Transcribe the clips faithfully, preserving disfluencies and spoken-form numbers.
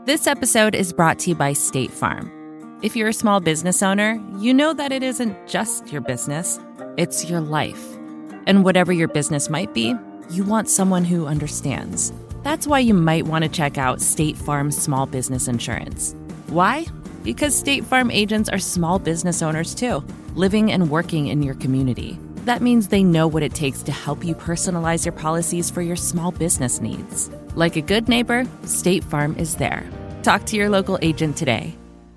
This episode is brought to you by State Farm. If you're a small business owner, you know that it isn't just your business, it's your life. And whatever your business might be, you want someone who understands. That's why you might want to check out State Farm Small Business Insurance. Why? Because State Farm agents are small business owners too, living and working in your community. That means they know what it takes to help you personalize your policies for your small business needs. Like a good neighbor, State Farm is there. Talk to your local agent today.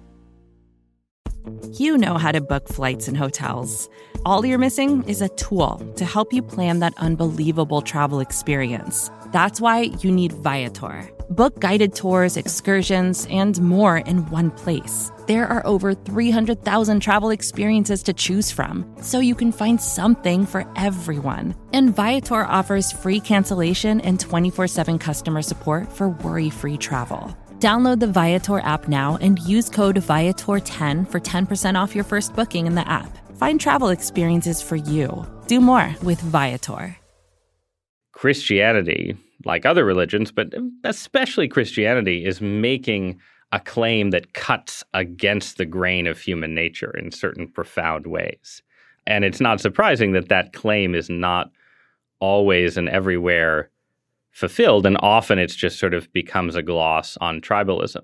You know how to book flights and hotels. All you're missing is a tool to help you plan that unbelievable travel experience. That's why you need Viator. Book guided tours, excursions, and more in one place. There are over three hundred thousand travel experiences to choose from, so you can find something for everyone. And Viator offers free cancellation and twenty-four seven customer support for worry-free travel. Download the Viator app now and use code Viator ten for ten percent off your first booking in the app. Find travel experiences for you. Do more with Viator. Christianity, like other religions, but especially Christianity, is making a claim that cuts against the grain of human nature in certain profound ways. And it's not surprising that that claim is not always and everywhere fulfilled, and often it's just sort of becomes a gloss on tribalism.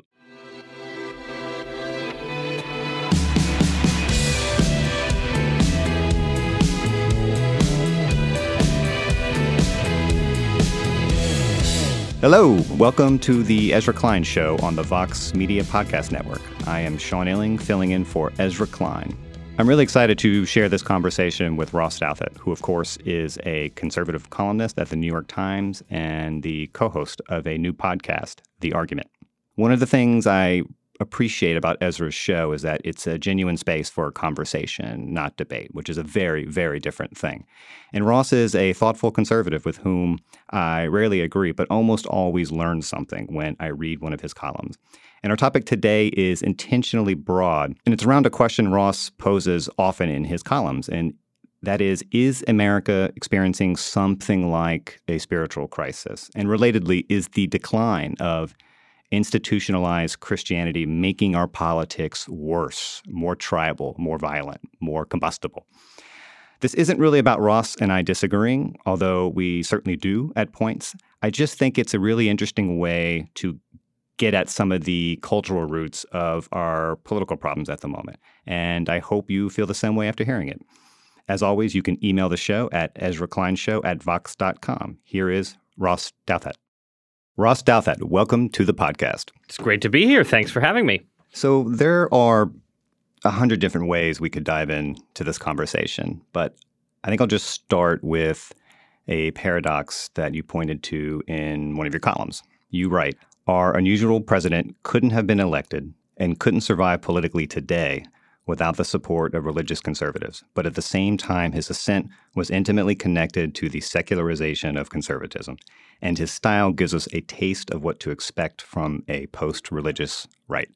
Hello, welcome to the Ezra Klein Show on the Vox Media Podcast Network. I am Sean Illing, filling in for Ezra Klein. I'm really excited to share this conversation with Ross Douthat, who, of course, is a conservative columnist at the New York Times and the co-host of a new podcast, The Argument. One of the things I appreciate about Ezra's show is that it's a genuine space for conversation, not debate, which is a very, very different thing. And Ross is a thoughtful conservative with whom I rarely agree, but almost always learn something when I read one of his columns. And our topic today is intentionally broad, and it's around a question Ross poses often in his columns, and that is, is America experiencing something like a spiritual crisis? And relatedly, is the decline of institutionalized Christianity making our politics worse, more tribal, more violent, more combustible? This isn't really about Ross and I disagreeing, although we certainly do at points. I just think it's a really interesting way to get at some of the cultural roots of our political problems at the moment. And I hope you feel the same way after hearing it. As always, you can email the show at ezra klein show at vox dot com. Here is Ross Douthat. Ross Douthat, welcome to the podcast. It's great to be here. Thanks for having me. So there are a hundred different ways we could dive into this conversation, but I think I'll just start with a paradox that you pointed to in one of your columns. You write, our unusual president couldn't have been elected and couldn't survive politically today without the support of religious conservatives. But at the same time, his ascent was intimately connected to the secularization of conservatism. And his style gives us a taste of what to expect from a post-religious right.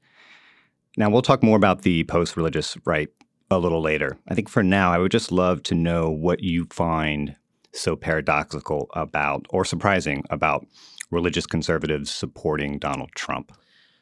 Now, we'll talk more about the post-religious right a little later. I think for now, I would just love to know what you find so paradoxical about, or surprising about, religious conservatives supporting Donald Trump.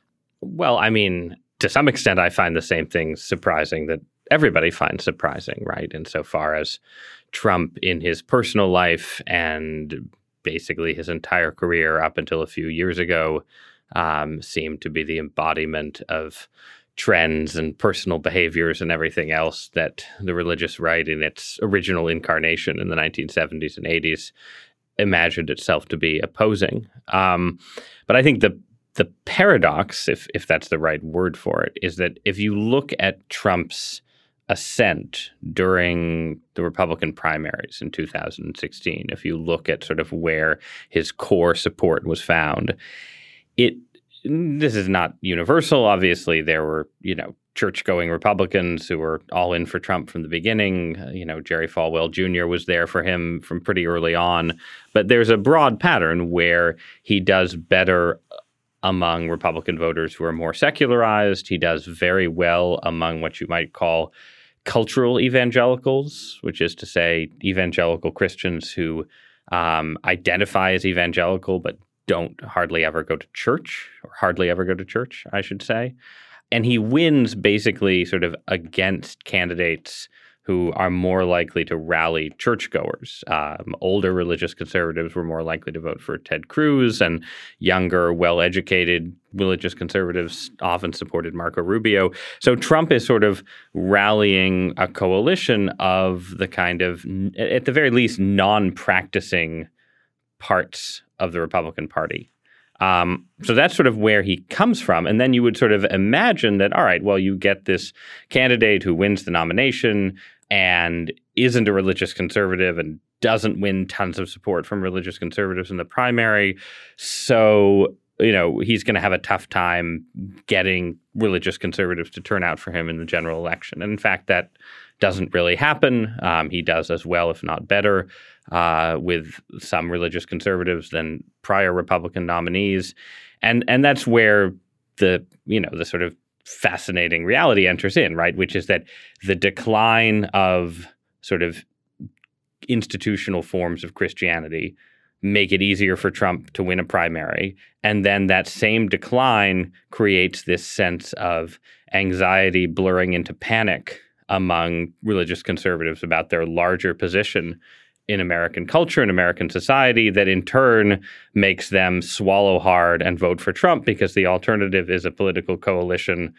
Well, I mean, to some extent, I find the same things surprising that everybody finds surprising, right? Insofar as Trump in his personal life and basically his entire career up until a few years ago um, seemed to be the embodiment of trends and personal behaviors and everything else that the religious right in its original incarnation in the nineteen seventies and eighties imagined itself to be opposing. Um, but I think the the paradox, if if that's the right word for it, is that if you look at Trump's ascent during the Republican primaries in two thousand sixteen, if you look at sort of where his core support was found, it this is not universal. Obviously, there were, you know, church-going Republicans who were all in for Trump from the beginning. Uh, you know, Jerry Falwell Junior was there for him from pretty early on. But there's a broad pattern where he does better among Republican voters who are more secularized. He does very well among what you might call cultural evangelicals, which is to say evangelical Christians who um, identify as evangelical but don't hardly ever go to church, or hardly ever go to church, I should say. And he wins basically sort of against candidates who are more likely to rally churchgoers. Um, older religious conservatives were more likely to vote for Ted Cruz, and younger, well-educated religious conservatives often supported Marco Rubio. So Trump is sort of rallying a coalition of the kind of, at the very least, non-practicing parts of the Republican Party. Um, so that's sort of where he comes from. And then you would sort of imagine that, all right, well, you get this candidate who wins the nomination and isn't a religious conservative and doesn't win tons of support from religious conservatives in the primary. So, you know, he's going to have a tough time getting religious conservatives to turn out for him in the general election. And in fact, that doesn't really happen. Um, he does as well, if not better, uh, with some religious conservatives than prior Republican nominees. And and that's where the, you know, the sort of fascinating reality enters in, right? Which is that the decline of sort of institutional forms of Christianity make it easier for Trump to win a primary. And then that same decline creates this sense of anxiety blurring into panic among religious conservatives about their larger position in American culture and American society that in turn makes them swallow hard and vote for Trump because the alternative is a political coalition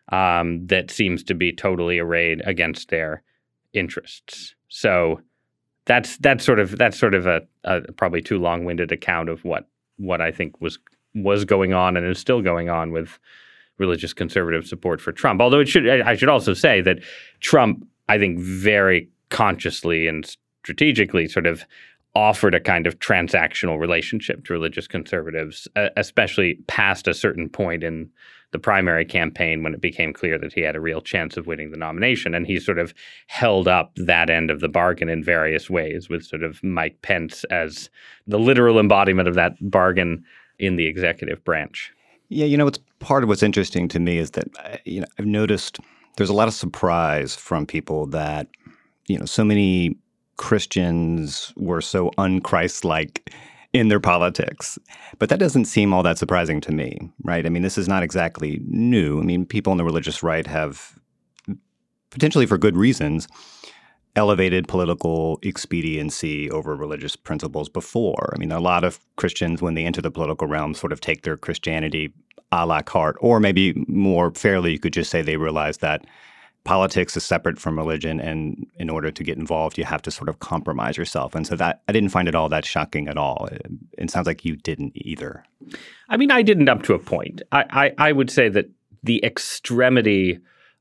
um, that seems to be totally arrayed against their interests. So that's that's sort of that's sort of a, a probably too long-winded account of what what I think was was going on and is still going on with religious conservative support for Trump. Although it should I should also say that Trump, I think, very consciously and strategically sort of offered a kind of transactional relationship to religious conservatives, especially past a certain point in the primary campaign when it became clear that he had a real chance of winning the nomination. And he sort of held up that end of the bargain in various ways, with sort of Mike Pence as the literal embodiment of that bargain in the executive branch. Yeah, you know, it's part of what's interesting to me is that, you know, I've noticed there's a lot of surprise from people that, you know, so many Christians were so un-Christ-like in their politics. But that doesn't seem all that surprising to me, right? I mean, this is not exactly new. I mean, people on the religious right have, potentially for good reasons, elevated political expediency over religious principles before. I mean, a lot of Christians, when they enter the political realm, sort of take their Christianity a la carte, or maybe more fairly, you could just say they realize that politics is separate from religion, and in order to get involved, you have to sort of compromise yourself. And so that I didn't find it all that shocking at all. It, it sounds like you didn't either. I mean, I didn't up to a point. I, I, I would say that the extremity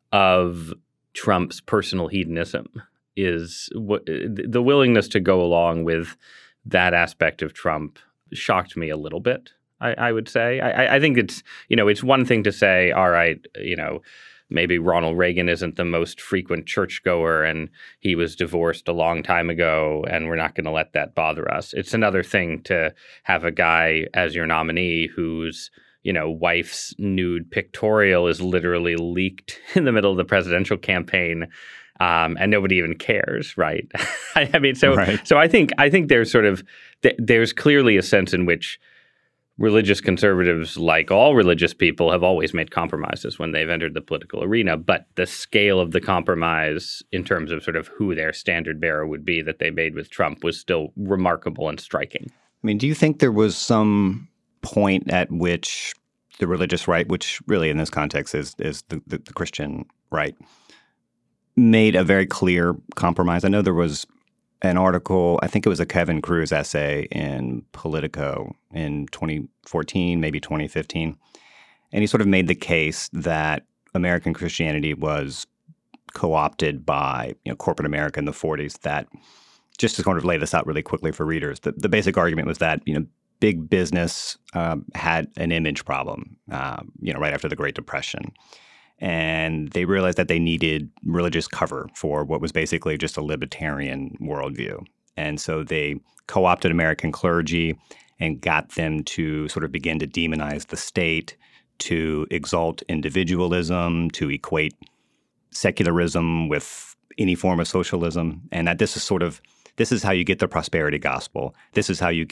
of Trump's personal hedonism is what, the willingness to go along with that aspect of Trump shocked me a little bit, I, I would say. I, I think it's, you know, it's one thing to say, all right, you know, maybe Ronald Reagan isn't the most frequent churchgoer and he was divorced a long time ago and we're not going to let that bother us. It's another thing to have a guy as your nominee whose, you know, wife's nude pictorial is literally leaked in the middle of the presidential campaign. Um, and nobody even cares, right? I mean, so right. so I think I think there's sort of th- there's clearly a sense in which religious conservatives, like all religious people, have always made compromises when they've entered the political arena. But the scale of the compromise in terms of sort of who their standard bearer would be that they made with Trump was still remarkable and striking. I mean, do you think there was some point at which the religious right, which really in this context is is the, the, the Christian right, made a very clear compromise? I know there was an article, I think it was a Kevin Cruz essay in Politico in twenty fourteen, maybe twenty fifteen. And he sort of made the case that American Christianity was co-opted by, you know, corporate America in the forties. That, just to kind of lay this out really quickly for readers, the, the basic argument was that, you know, big business um, had an image problem, uh, you know, right after the Great Depression. And they realized that they needed religious cover for what was basically just a libertarian worldview. And so they co-opted American clergy and got them to sort of begin to demonize the state, to exalt individualism, to equate secularism with any form of socialism. And that this is sort of, this is how you get the prosperity gospel. This is how you get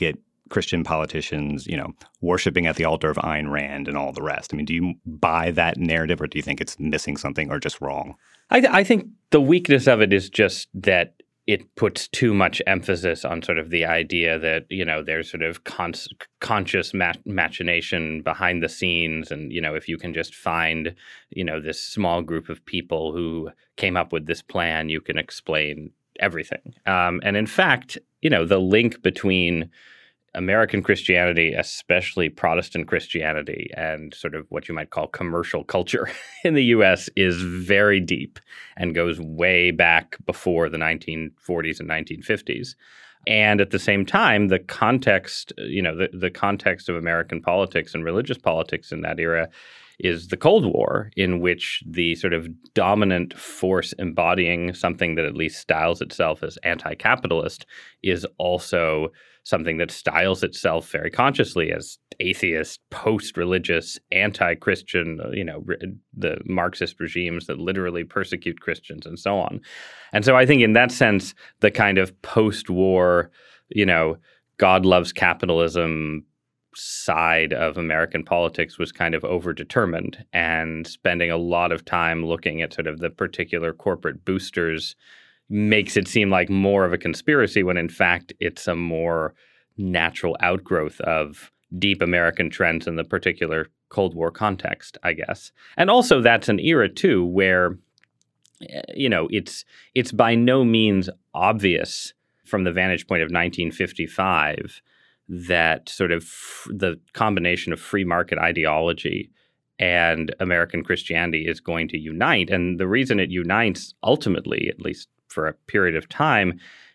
Christian politicians, you know, worshiping at the altar of Ayn Rand and all the rest. I mean, do you buy that narrative, or do you think it's missing something or just wrong? I, th- I think the weakness of it is just that it puts too much emphasis on sort of the idea that, you know, there's sort of con- conscious ma- machination behind the scenes. And, you know, if you can just find, you know, this small group of people who came up with this plan, you can explain everything. Um, and in fact, you know, the link between American Christianity, especially Protestant Christianity, and sort of what you might call commercial culture in the U S is very deep and goes way back before the nineteen forties and nineteen fifties. And at the same time, the context, you know, the, the context of American politics and religious politics in that era is the Cold War, in which the sort of dominant force embodying something that at least styles itself as anti-capitalist is also something that styles itself very consciously as atheist, post-religious, anti-Christian, you know, the Marxist regimes that literally persecute Christians and so on. And so I think in that sense, the kind of post-war, you know, God loves capitalism side of American politics was kind of overdetermined, and spending a lot of time looking at sort of the particular corporate boosters makes it seem like more of a conspiracy when in fact it's a more natural outgrowth of deep American trends in the particular Cold War context, I guess. And also that's an era too where, you know, it's it's by no means obvious from the vantage point of nineteen fifty-five that sort of f- the combination of free market ideology and American Christianity is going to unite. And the reason it unites ultimately, at least for a period of time,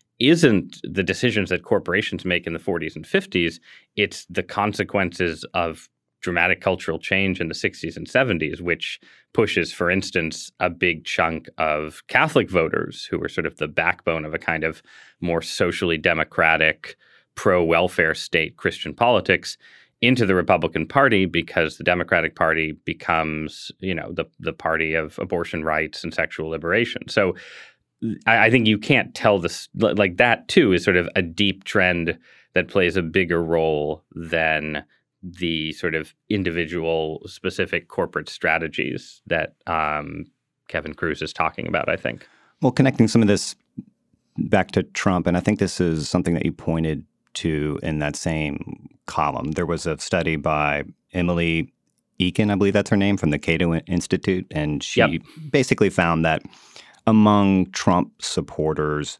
isn't the decisions that corporations make in the forties and fifties. It's the consequences of dramatic cultural change in the sixties and seventies, which pushes, for instance, a big chunk of Catholic voters who were sort of the backbone of a kind of more socially democratic, pro-welfare state Christian politics into the Republican Party, because the Democratic Party becomes, you know, the the party of abortion rights and sexual liberation. So I, I think you can't tell this, like that too is sort of a deep trend that plays a bigger role than the sort of individual specific corporate strategies that um, Kevin Kruse is talking about, I think. Well, connecting some of this back to Trump, and I think this is something that you pointed to in that same column. There was a study by Emily Eakin, I believe that's her name, from the Cato Institute, and she yep. basically found that among Trump supporters,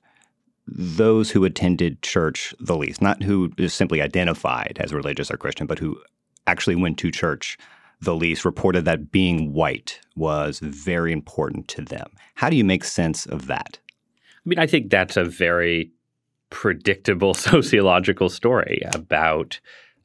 those who attended church the least, not who is simply identified as religious or Christian, but who actually went to church the least, reported that being white was very important to them. How do you make sense of that? I mean, I think that's a very predictable sociological story about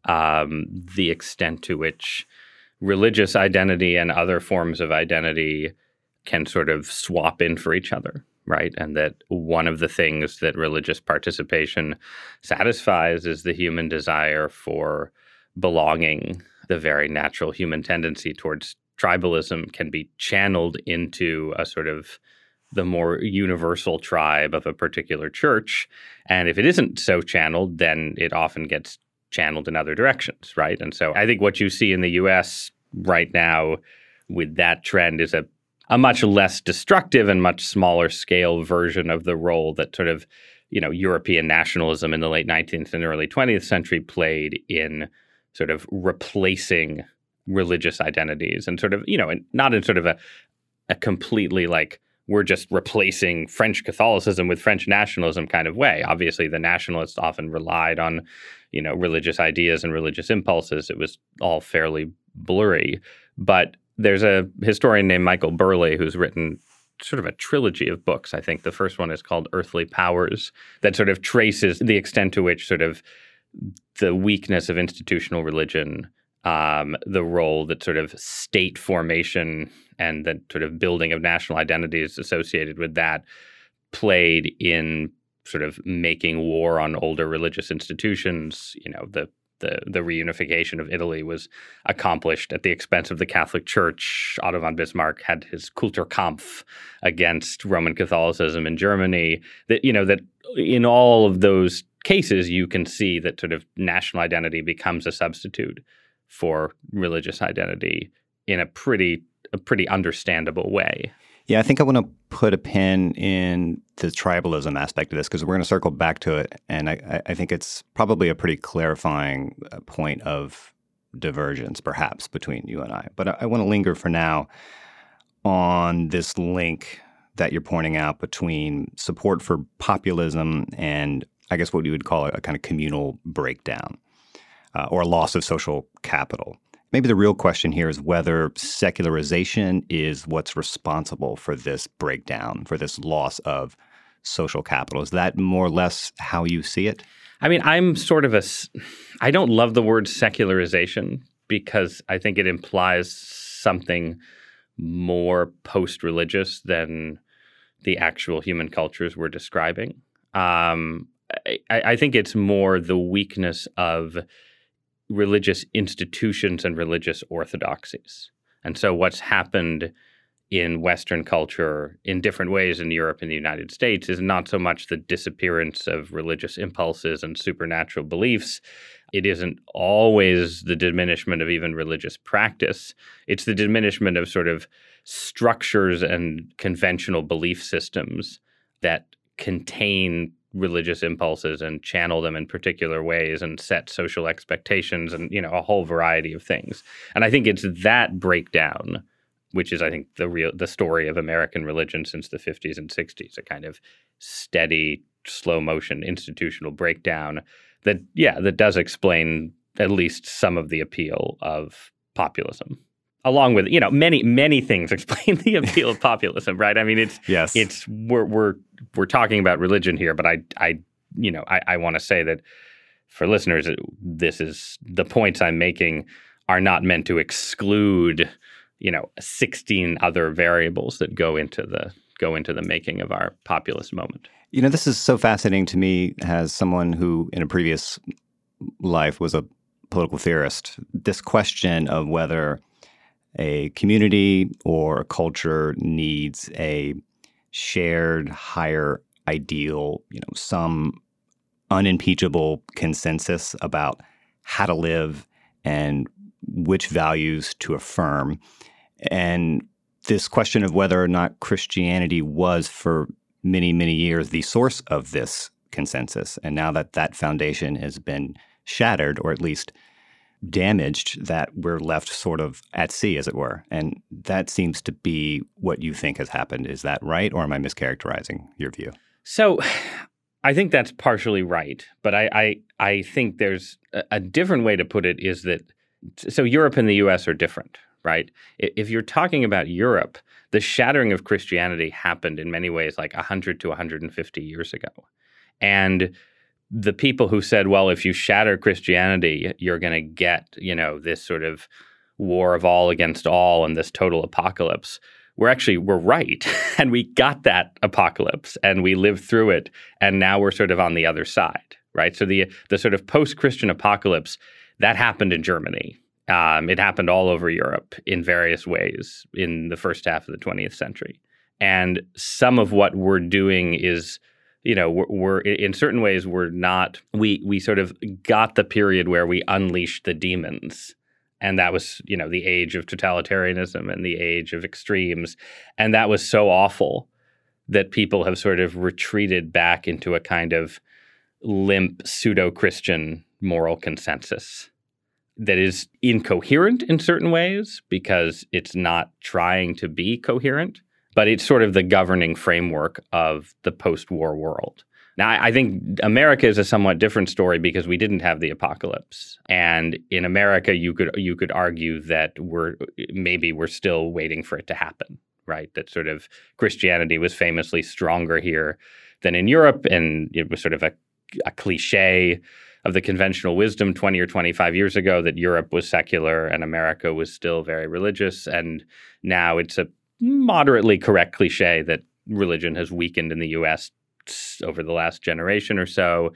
um, the extent to which religious identity and other forms of identity can sort of swap in for each other, right? And that one of the things that religious participation satisfies is the human desire for belonging. The very natural human tendency towards tribalism can be channeled into a sort of the more universal tribe of a particular church. And if it isn't so channeled, then it often gets channeled in other directions, right? And so I think what you see in the U S right now with that trend is a, a much less destructive and much smaller scale version of the role that sort of, you know, European nationalism in the late nineteenth and early twentieth century played in sort of replacing religious identities and sort of, you know, and not in sort of a, a completely like, we're just replacing French Catholicism with French nationalism kind of way. Obviously, the nationalists often relied on, you know, religious ideas and religious impulses. It was all fairly blurry. But there's a historian named Michael Burleigh who's written sort of a trilogy of books. I think the first one is called Earthly Powers, that sort of traces the extent to which sort of the weakness of institutional religion, um, the role that sort of state formation and the sort of building of national identities associated with that played in sort of making war on older religious institutions. You know, the the the reunification of Italy was accomplished at the expense of the Catholic Church. Otto von Bismarck had his Kulturkampf against Roman Catholicism in Germany. That, you know, that in all of those cases, you can see that sort of national identity becomes a substitute for religious identity in a pretty a pretty understandable way. Yeah, I think I want to put a pin in the tribalism aspect of this because we're going to circle back to it. And I, I think it's probably a pretty clarifying point of divergence, perhaps, between you and I. But I, I want to linger for now on this link that you're pointing out between support for populism and, I guess, what you would call a, a kind of communal breakdown uh, or a loss of social capital. Maybe the real question here is whether secularization is what's responsible for this breakdown, for this loss of social capital. Is that more or less how you see it? I mean, I'm sort of a – I don't love the word secularization because I think it implies something more post-religious than the actual human cultures we're describing. Um, I, I think it's more the weakness of – religious institutions and religious orthodoxies. And so what's happened in Western culture in different ways in Europe and the United States is not so much the disappearance of religious impulses and supernatural beliefs. It isn't always the diminishment of even religious practice. It's the diminishment of sort of structures and conventional belief systems that contain religious impulses and channel them in particular ways and set social expectations and, you know, a whole variety of things. And I think it's that breakdown, which is, I think, the real the story of American religion since the fifties and sixties, a kind of steady, slow motion institutional breakdown that, yeah, that does explain at least some of the appeal of populism. Along with, you know, many, many things explain the appeal of populism, right? I mean, it's, yes. it's, we're, we're, we're talking about religion here, but I, I, you know, I, I want to say that for listeners, this is, the points I'm making are not meant to exclude, you know, sixteen other variables that go into the, go into the making of our populist moment. You know, this is so fascinating to me as someone who in a previous life was a political theorist. This question of whether a community or a culture needs a shared higher ideal, you know, some unimpeachable consensus about how to live and which values to affirm. And this question of whether or not Christianity was for many, many years the source of this consensus. And now that that foundation has been shattered, or at least damaged, that we're left sort of at sea, as it were. And that seems to be what you think has happened. Is that right? Or am I mischaracterizing your view? So I think that's partially right. But I, I, I think there's a, a different way to put it is that, so Europe and the U S are different, right? If you're talking about Europe, the shattering of Christianity happened in many ways like one hundred to one hundred fifty years ago. And the people who said, well, if you shatter Christianity, you're going to get, you know, this sort of war of all against all and this total apocalypse, we're actually, we're right. And we got that apocalypse and we lived through it. And now we're sort of on the other side, right? So the the sort of post-Christian apocalypse, that happened in Germany. Um, it happened all over Europe in various ways in the first half of the twentieth century. And some of what we're doing is, you know, we're, we're in certain ways, we're not, we we sort of got the period where we unleashed the demons. And that was, you know, the age of totalitarianism and the age of extremes. And that was so awful that people have sort of retreated back into a kind of limp pseudo-Christian moral consensus that is incoherent in certain ways because it's not trying to be coherent. But it's sort of the governing framework of the post-war world. Now, I, I think America is a somewhat different story because we didn't have the apocalypse. And in America, you could you could argue that we're maybe we're still waiting for it to happen, right? That sort of Christianity was famously stronger here than in Europe, and it was sort of a, a cliche of the conventional wisdom twenty or twenty-five years ago that Europe was secular and America was still very religious. And now it's a moderately correct cliche that religion has weakened in the U S over the last generation or so.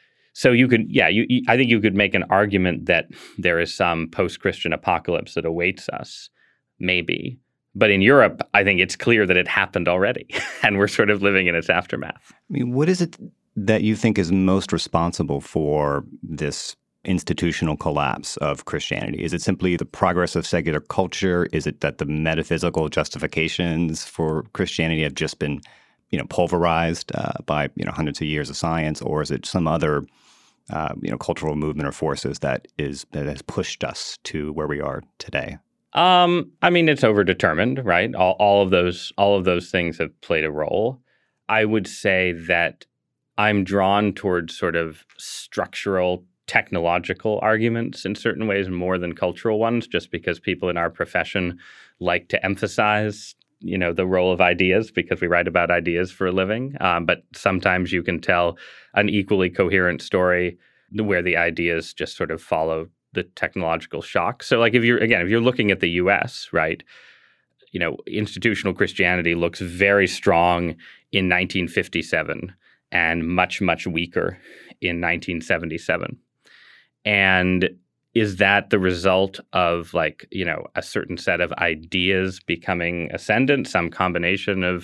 So you could, yeah, you, you, I think you could make an argument that there is some post-Christian apocalypse that awaits us, maybe. But in Europe, I think it's clear that it happened already, and we're sort of living in its aftermath. I mean, what is it that you think is most responsible for this institutional collapse of Christianity? Is it simply the progress of secular culture? Is it that the metaphysical justifications for Christianity have just been, you know, pulverized uh, by, you know, hundreds of years of science? Or is it some other, uh, you know, cultural movement or forces that is that has pushed us to where we are today? Um, I mean, it's overdetermined, right? All, all of those, all of those things have played a role. I would say that I'm drawn towards sort of structural, technological arguments in certain ways more than cultural ones, just because people in our profession like to emphasize, you know, the role of ideas because we write about ideas for a living. Um, but sometimes you can tell an equally coherent story where the ideas just sort of follow the technological shock. So like if you're, again, if you're looking at the U S, right, you know, institutional Christianity looks very strong in nineteen fifty-seven and much, much weaker in nineteen seventy-seven. And is that the result of like, you know, a certain set of ideas becoming ascendant, some combination of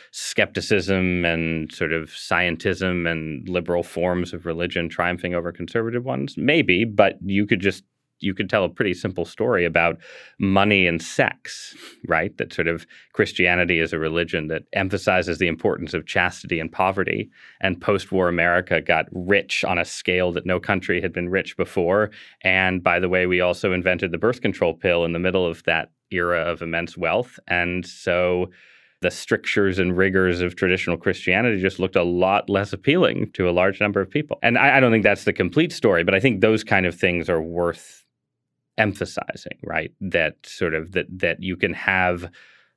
skepticism and sort of scientism and liberal forms of religion triumphing over conservative ones? Maybe, but you could just you could tell a pretty simple story about money and sex, right? That sort of Christianity is a religion that emphasizes the importance of chastity and poverty. And post-war America got rich on a scale that no country had been rich before. And by the way, we also invented the birth control pill in the middle of that era of immense wealth. And so the strictures and rigors of traditional Christianity just looked a lot less appealing to a large number of people. And I, I don't think that's the complete story, but I think those kind of things are worth emphasizing, right? That sort of that that you can have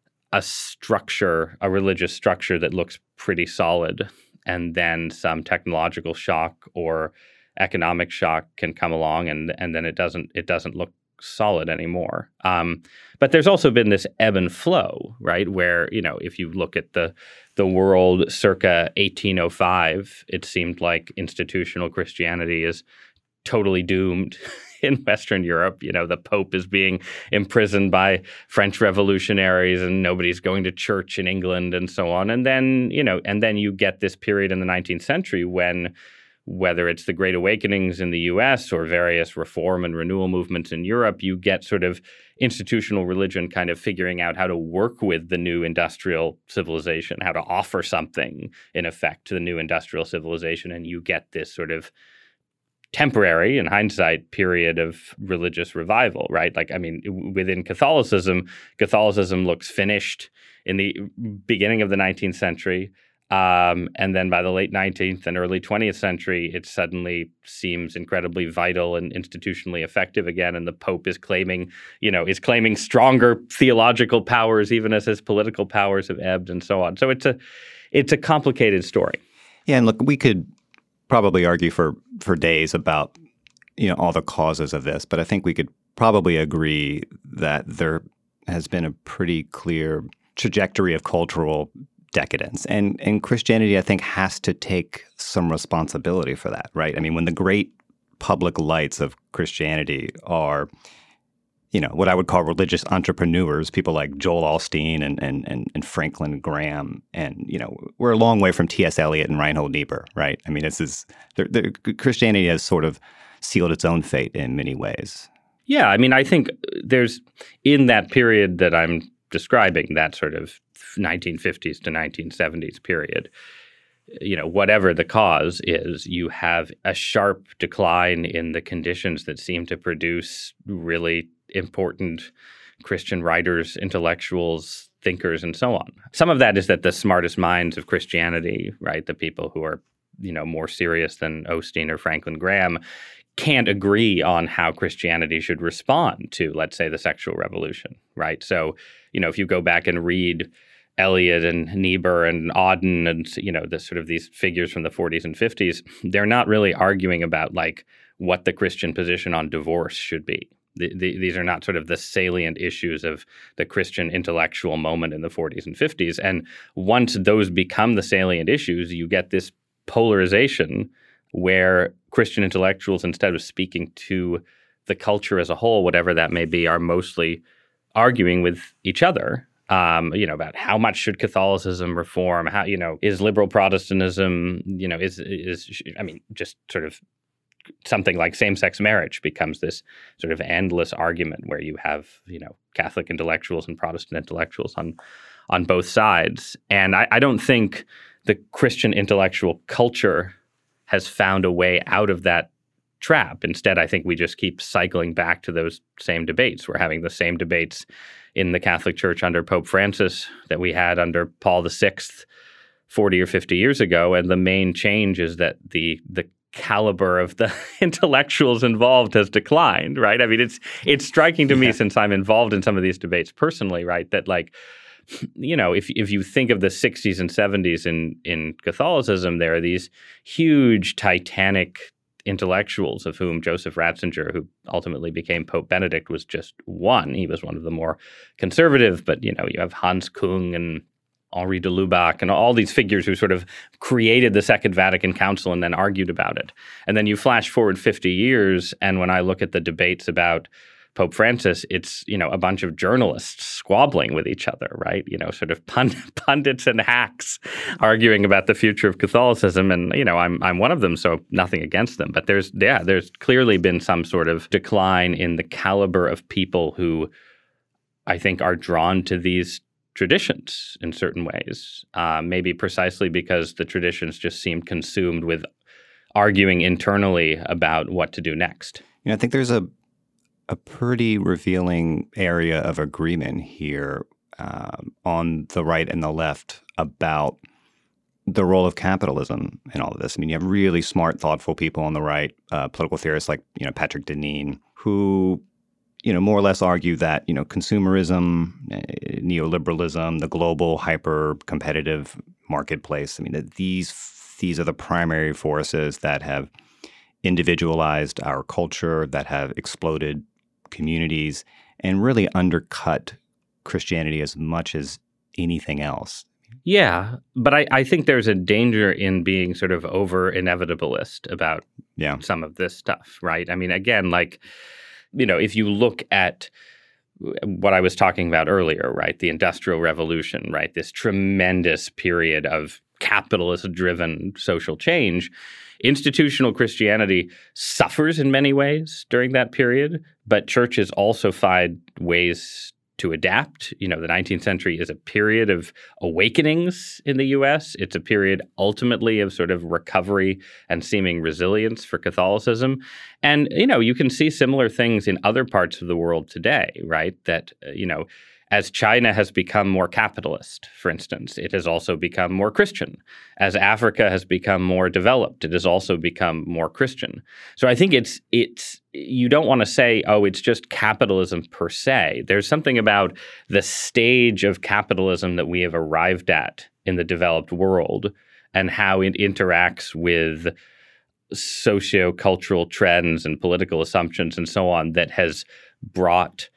a structure, a religious structure that looks pretty solid, and then some technological shock or economic shock can come along, and and then it doesn't it doesn't look solid anymore. Um, but there's also been this ebb and flow, right? Where, you know, if you look at the the world circa eighteen oh five, it seemed like institutional Christianity is totally doomed in Western Europe. You know, the Pope is being imprisoned by French revolutionaries and nobody's going to church in England and so on. And then, you know, and then you get this period in the nineteenth century when, whether it's the Great Awakenings in the U S or various reform and renewal movements in Europe, you get sort of institutional religion kind of figuring out how to work with the new industrial civilization, how to offer something in effect to the new industrial civilization. And you get this sort of temporary, in hindsight, period of religious revival, right? Like, I mean, within Catholicism, Catholicism looks finished in the beginning of the nineteenth century. Um, and then by the late nineteenth and early twentieth century, it suddenly seems incredibly vital and institutionally effective again. And the Pope is claiming, you know, is claiming stronger theological powers, even as his political powers have ebbed and so on. So it's a, it's a complicated story. Yeah, and look, we could probably argue for, for days about, you know, all the causes of this, but I think we could probably agree that there has been a pretty clear trajectory of cultural decadence. And and Christianity, I think, has to take some responsibility for that, right? I mean, when the great public lights of Christianity are, you know, what I would call religious entrepreneurs, people like Joel Osteen and and and, and Franklin Graham, and, you know, we're a long way from T S Eliot and Reinhold Niebuhr, right? I mean, this is they're, they're, Christianity has sort of sealed its own fate in many ways. Yeah, I mean, I think there's in that period that I'm describing, that sort of nineteen fifties to nineteen seventies period, you know, whatever the cause is, you have a sharp decline in the conditions that seem to produce really important Christian writers, intellectuals, thinkers, and so on. Some of that is that the smartest minds of Christianity, right, the people who are, you know, more serious than Osteen or Franklin Graham, can't agree on how Christianity should respond to, let's say, the sexual revolution, right? So, you know, if you go back and read Eliot and Niebuhr and Auden and, you know, the sort of these figures from the forties and fifties, they're not really arguing about like what the Christian position on divorce should be. The, the, these are not sort of the salient issues of the Christian intellectual moment in the forties and fifties. And once those become the salient issues, you get this polarization where Christian intellectuals, instead of speaking to the culture as a whole, whatever that may be, are mostly arguing with each other Um, you know, about how much should Catholicism reform? How, you know, is liberal Protestantism, you know, is, is, I mean, just sort of something like same-sex marriage becomes this sort of endless argument where you have, you know, Catholic intellectuals and Protestant intellectuals on, on both sides. And I, I don't think the Christian intellectual culture has found a way out of that trap. Instead, I think we just keep cycling back to those same debates. We're having the same debates in the Catholic Church under Pope Francis that we had under Paul the Sixth forty or fifty years ago. And the main change is that the the caliber of the intellectuals involved has declined, right? I mean, it's it's striking to yeah. me, since I'm involved in some of these debates personally, right, that like, you know, if if you think of the sixties and seventies in in Catholicism, there are these huge titanic intellectuals, of whom Joseph Ratzinger, who ultimately became Pope Benedict, was just one. He was one of the more conservative, but, you know, you have Hans Kung and Henri de Lubac and all these figures who sort of created the Second Vatican Council and then argued about it. And then you flash forward fifty years, and when I look at the debates about Pope Francis, it's, you know, a bunch of journalists squabbling with each other, right? You know, sort of pund- pundits and hacks arguing about the future of Catholicism. And, you know, I'm I'm one of them, so nothing against them. But there's, yeah, there's clearly been some sort of decline in the caliber of people who I think are drawn to these traditions in certain ways, uh, maybe precisely because the traditions just seem consumed with arguing internally about what to do next. You know, I think there's a a pretty revealing area of agreement here um, on the right and the left about the role of capitalism in all of this. I mean, you have really smart, thoughtful people on the right, uh, political theorists like, you know, Patrick Deneen, who, you know, more or less argue that, you know, consumerism, neoliberalism, the global hyper-competitive marketplace, I mean, that these these are the primary forces that have individualized our culture, that have exploded communities, and really undercut Christianity as much as anything else. Yeah, but I, I think there's a danger in being sort of over-inevitabilist about yeah. some of this stuff, right? I mean, again, like, you know, if you look at what I was talking about earlier, right, the Industrial Revolution, right, this tremendous period of capitalist-driven social change, institutional Christianity suffers in many ways during that period, but churches also find ways to adapt. You know, the nineteenth century is a period of awakenings in the U S. It's a period ultimately of sort of recovery and seeming resilience for Catholicism. And, you know, you can see similar things in other parts of the world today, right? That, uh, you know, as China has become more capitalist, for instance, it has also become more Christian. As Africa has become more developed, it has also become more Christian. So I think it's it's you don't want to say, oh, it's just capitalism per se. There's something about the stage of capitalism that we have arrived at in the developed world and how it interacts with socio-cultural trends and political assumptions and so on that has brought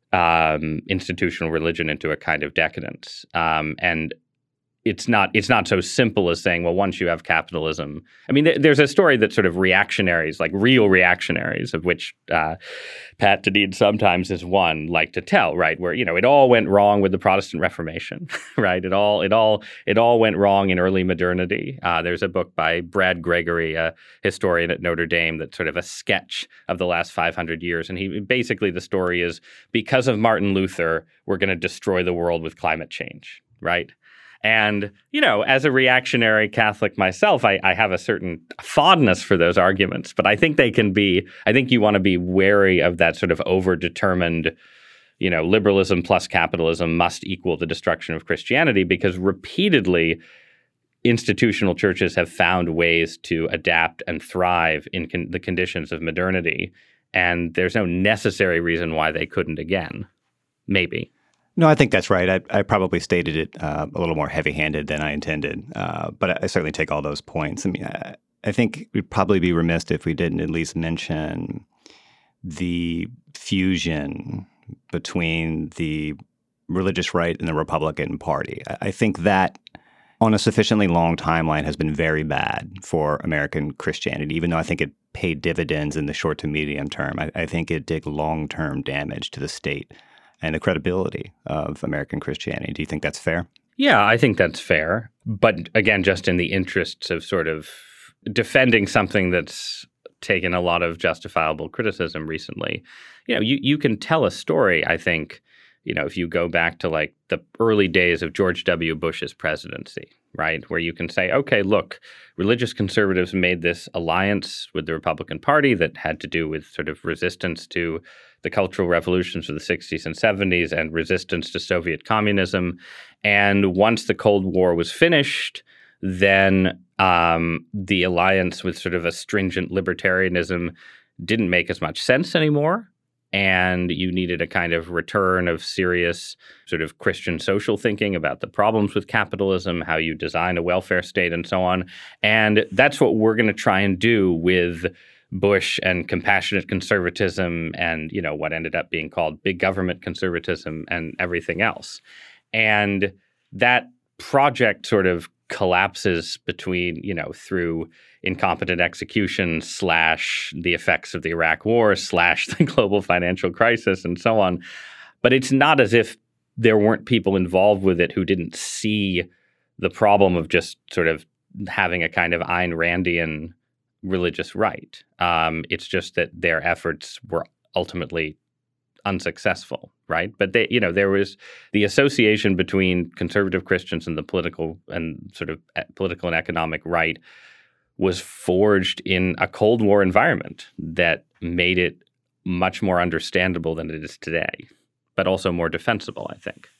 Um, institutional religion into a kind of decadence. Um, and it's not it's not so simple as saying, well, once you have capitalism. I mean, th- there's a story that sort of reactionaries, like real reactionaries, of which uh, Pat Deneen sometimes is one, like to tell, right? Where, you know, it all went wrong with the Protestant Reformation, right? It all it all it all went wrong in early modernity. Uh, there's a book by Brad Gregory, a historian at Notre Dame, that's sort of a sketch of the last five hundred years. And he basically the story is, because of Martin Luther, we're going to destroy the world with climate change, right? And, you know, as a reactionary Catholic myself, I, I have a certain fondness for those arguments, but I think they can be, I think you want to be wary of that sort of over-determined, you know, liberalism plus capitalism must equal the destruction of Christianity, because repeatedly institutional churches have found ways to adapt and thrive in con- the conditions of modernity. And there's no necessary reason why they couldn't again. Maybe. No, I think that's right. I, I probably stated it uh, a little more heavy-handed than I intended, uh, but I, I certainly take all those points. I mean, I, I think we'd probably be remiss if we didn't at least mention the fusion between the religious right and the Republican Party. I, I think that on a sufficiently long timeline has been very bad for American Christianity, even though I think it paid dividends in the short to medium term. I, I think it did long-term damage to the state and the credibility of American Christianity. Do you think that's fair? Yeah, I think that's fair. But again, just in the interests of sort of defending something that's taken a lot of justifiable criticism recently, you know, you, you can tell a story, I think, you know, if you go back to like the early days of George W. Bush's presidency, right, where you can say, okay, look, religious conservatives made this alliance with the Republican Party that had to do with sort of resistance to the Cultural Revolutions of the sixties and seventies and resistance to Soviet communism. And once the Cold War was finished, then um, the alliance with sort of a stringent libertarianism didn't make as much sense anymore. And you needed a kind of return of serious sort of Christian social thinking about the problems with capitalism, how you design a welfare state, and so on. And that's what we're going to try and do with Bush and compassionate conservatism and, you know, what ended up being called big government conservatism and everything else. And that project sort of collapses between, you know, through incompetent execution slash the effects of the Iraq War slash the global financial crisis and so on. But it's not as if there weren't people involved with it who didn't see the problem of just sort of having a kind of Ayn Randian religious right. Um, it's just that their efforts were ultimately unsuccessful, right? But they, you know, there was the association between conservative Christians and the political and sort of political and economic right was forged in a Cold War environment that made it much more understandable than it is today, but also more defensible, I think.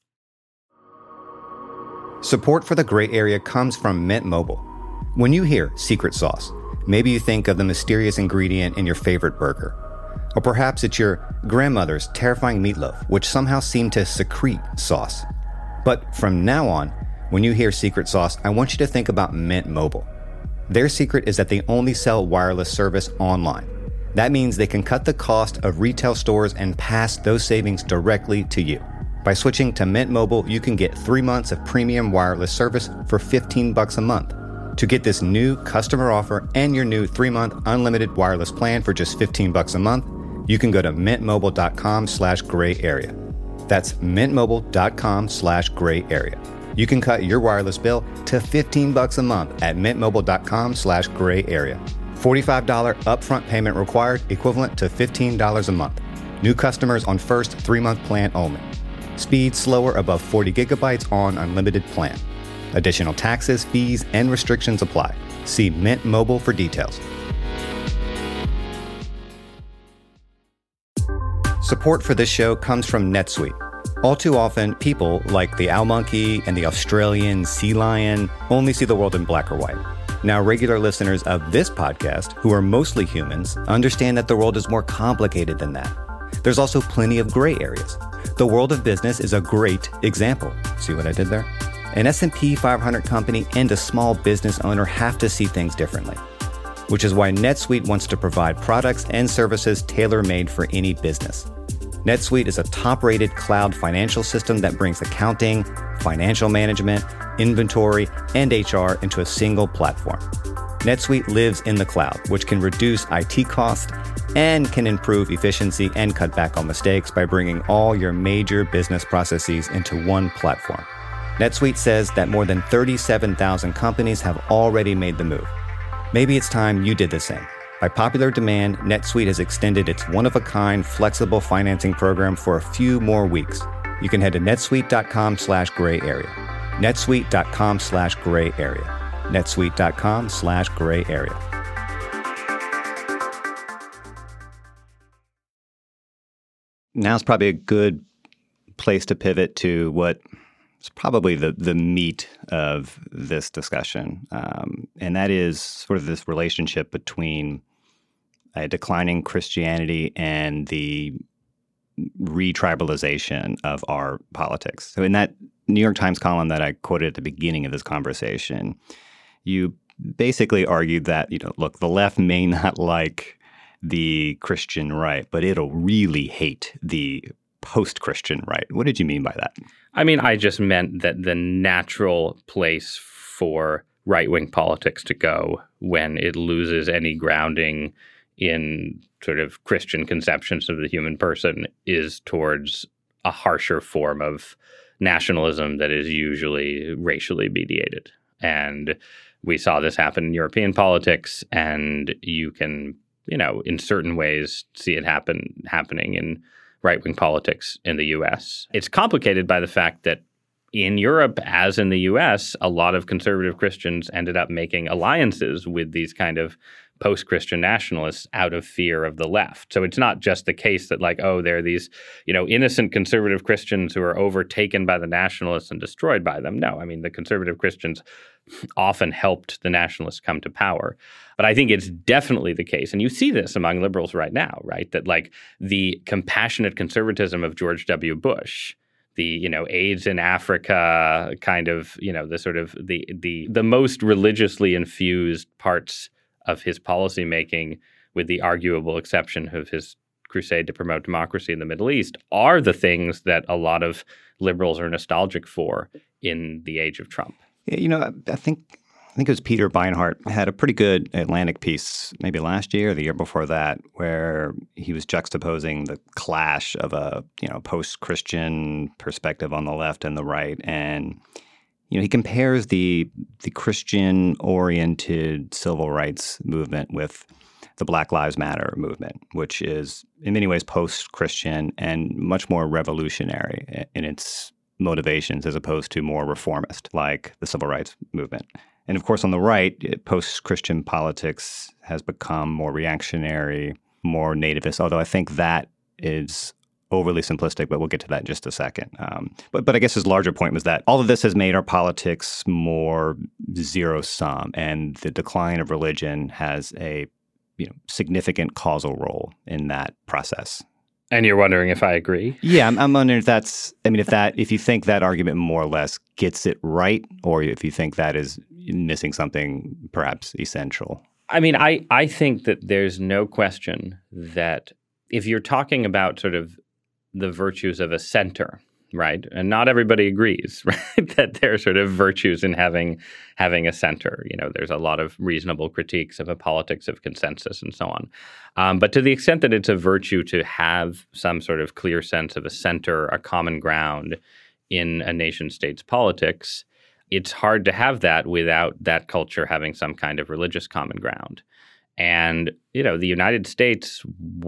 Support for the Gray Area comes from Mint Mobile. When you hear secret sauce, maybe you think of the mysterious ingredient in your favorite burger. Or perhaps it's your grandmother's terrifying meatloaf, which somehow seemed to secrete sauce. But from now on, when you hear secret sauce, I want you to think about Mint Mobile. Their secret is that they only sell wireless service online. That means they can cut the cost of retail stores and pass those savings directly to you. By switching to Mint Mobile, you can get three months of premium wireless service for fifteen bucks a month. To get this new customer offer and your new three-month unlimited wireless plan for just fifteen bucks a month, you can go to mintmobile.com slash gray area. That's mintmobile.com slash gray area. You can cut your wireless bill to fifteen bucks a month at mintmobile.com slash gray area. forty-five dollars upfront payment required, equivalent to fifteen dollars a month. New customers on first three-month plan only. Speed slower above forty gigabytes on unlimited plan. Additional taxes, fees, and restrictions apply. See Mint Mobile for details. Support for this show comes from NetSuite. All too often, people like the owl monkey and the Australian sea lion only see the world in black or white. Now, regular listeners of this podcast, who are mostly humans, understand that the world is more complicated than that. There's also plenty of gray areas. The world of business is a great example. See what I did there? An S and P five hundred company and a small business owner have to see things differently, which is why NetSuite wants to provide products and services tailor-made for any business. NetSuite is a top-rated cloud financial system that brings accounting, financial management, inventory, and H R into a single platform. NetSuite lives in the cloud, which can reduce I T costs and can improve efficiency and cut back on mistakes by bringing all your major business processes into one platform. NetSuite says that more than thirty-seven thousand companies have already made the move. Maybe it's time you did the same. By popular demand, NetSuite has extended its one-of-a-kind flexible financing program for a few more weeks. You can head to netsuite.com slash gray area. netsuite.com slash gray area. netsuite.com slash gray area. Now's probably a good place to pivot to what is probably the, the meat of this discussion, um, and that is sort of this relationship between a declining Christianity and the retribalization of our politics. So in that New York Times column that I quoted at the beginning of this conversation, you basically argued that, you know, look, the left may not like the Christian right, but it'll really hate the post-Christian right. What did you mean by that? I mean, I just meant that the natural place for right-wing politics to go when it loses any grounding in sort of Christian conceptions of the human person is towards a harsher form of nationalism that is usually racially mediated. And we saw this happen in European politics, and you can, you know, in certain ways see it happen happening in right-wing politics in the U S. It's complicated by the fact that in Europe, as in the U S, a lot of conservative Christians ended up making alliances with these kind of post-Christian nationalists out of fear of the left. So it's not just the case that like, oh, there are these, you know, innocent conservative Christians who are overtaken by the nationalists and destroyed by them. No, I mean, the conservative Christians often helped the nationalists come to power. But I think it's definitely the case, and you see this among liberals right now, right, that like the compassionate conservatism of George W. Bush, the, you know, AIDS in Africa kind of, you know, the sort of the the the most religiously infused parts of his policymaking, with the arguable exception of his crusade to promote democracy in the Middle East, are the things that a lot of liberals are nostalgic for in the age of Trump. Yeah, you know, I think I think it was Peter Beinart had a pretty good Atlantic piece maybe last year or the year before that, where he was juxtaposing the clash of a, you know, post-Christian perspective on the left and the right. And, you know, he compares the the Christian-oriented civil rights movement with the Black Lives Matter movement, which is in many ways post-Christian and much more revolutionary in its motivations as opposed to more reformist, like the civil rights movement. And of course, on the right, post-Christian politics has become more reactionary, more nativist, although I think that is overly simplistic, but we'll get to that in just a second. Um, but but I guess his larger point was that all of this has made our politics more zero-sum, and the decline of religion has a, you know, significant causal role in that process. And you're wondering if I agree? Yeah, I'm, I'm wondering if that's, I mean, if that, if you think that argument more or less gets it right, or if you think that is missing something perhaps essential. I mean, I, I think that there's no question that if you're talking about sort of the virtues of a center, right, and not everybody agrees, right, that there are sort of virtues in having having a center. You know, there's a lot of reasonable critiques of a politics of consensus and so on. Um, but to the extent that it's a virtue to have some sort of clear sense of a center, a common ground in a nation state's politics, it's hard to have that without that culture having some kind of religious common ground. And, you know, the United States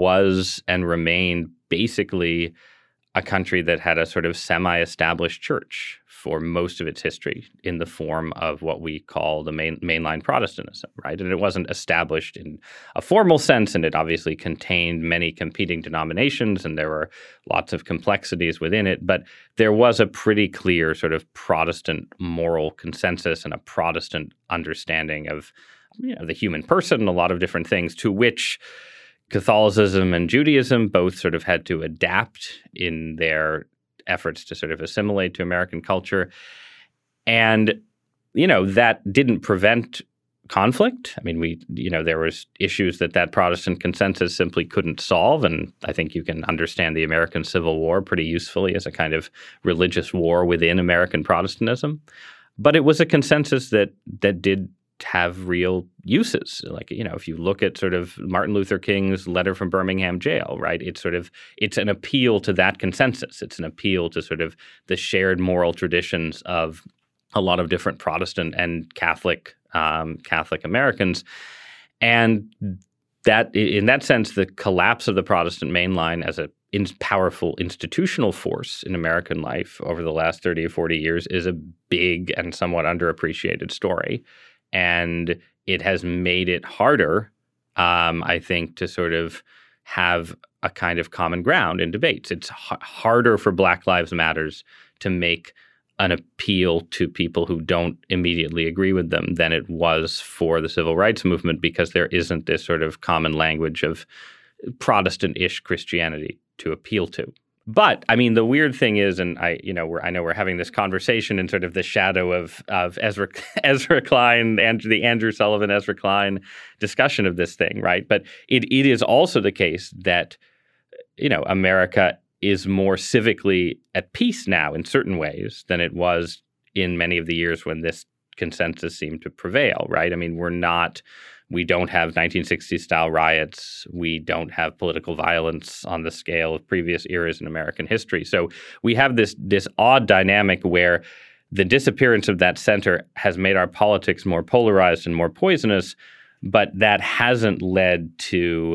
was and remained basically a country that had a sort of semi-established church for most of its history in the form of what we call the main, mainline Protestantism, right? And it wasn't established in a formal sense, and it obviously contained many competing denominations, and there were lots of complexities within it, but there was a pretty clear sort of Protestant moral consensus and a Protestant understanding of, you know, the human person and a lot of different things, to which Catholicism and Judaism both sort of had to adapt in their efforts to sort of assimilate to American culture. And, you know, that didn't prevent conflict. I mean, we, you know, there was issues that that Protestant consensus simply couldn't solve. And I think you can understand the American Civil War pretty usefully as a kind of religious war within American Protestantism. But it was a consensus that that did have real uses. Like, you know, if you look at sort of Martin Luther King's letter from Birmingham jail, right, it's sort of, it's an appeal to that consensus. It's an appeal to sort of the shared moral traditions of a lot of different Protestant and Catholic um, Catholic Americans. And that, in that sense, the collapse of the Protestant mainline as a in powerful institutional force in American life over the last thirty or forty years is a big and somewhat underappreciated story. And it has made it harder, um, I think, to sort of have a kind of common ground in debates. It's h- harder for Black Lives Matters to make an appeal to people who don't immediately agree with them than it was for the civil rights movement, because there isn't this sort of common language of Protestant-ish Christianity to appeal to. But I mean, the weird thing is, and I, you know, we're, I know we're having this conversation in sort of the shadow of of Ezra Ezra Klein and the Andrew Sullivan Ezra Klein discussion of this thing, right? But it it is also the case that, you know, America is more civically at peace now in certain ways than it was in many of the years when this consensus seemed to prevail, right? I mean, we're not We don't have nineteen sixties style riots. We don't have political violence on the scale of previous eras in American history. So we have this this odd dynamic where the disappearance of that center has made our politics more polarized and more poisonous, but that hasn't led to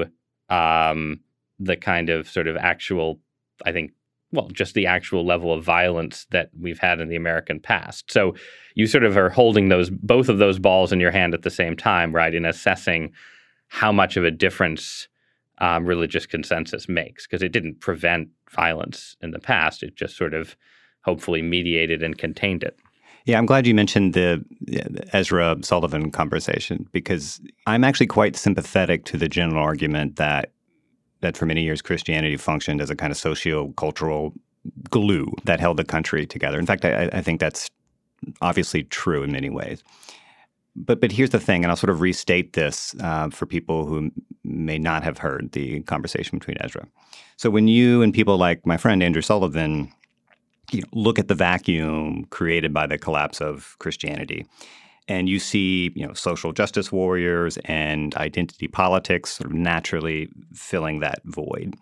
um, the kind of sort of actual, I think, well, just the actual level of violence that we've had in the American past. So you sort of are holding those both of those balls in your hand at the same time, right, in assessing how much of a difference um, religious consensus makes, because it didn't prevent violence in the past. It just sort of hopefully mediated and contained it. Yeah, I'm glad you mentioned the Ezra Sullivan conversation, because I'm actually quite sympathetic to the general argument that that for many years Christianity functioned as a kind of socio-cultural glue that held the country together. In fact, I, I think that's obviously true in many ways. But but here's the thing, and I'll sort of restate this uh, for people who may not have heard the conversation between Ezra. So when you and people like my friend Andrew Sullivan, you know, look at the vacuum created by the collapse of Christianity, and you see, you know, social justice warriors and identity politics sort of naturally filling that void.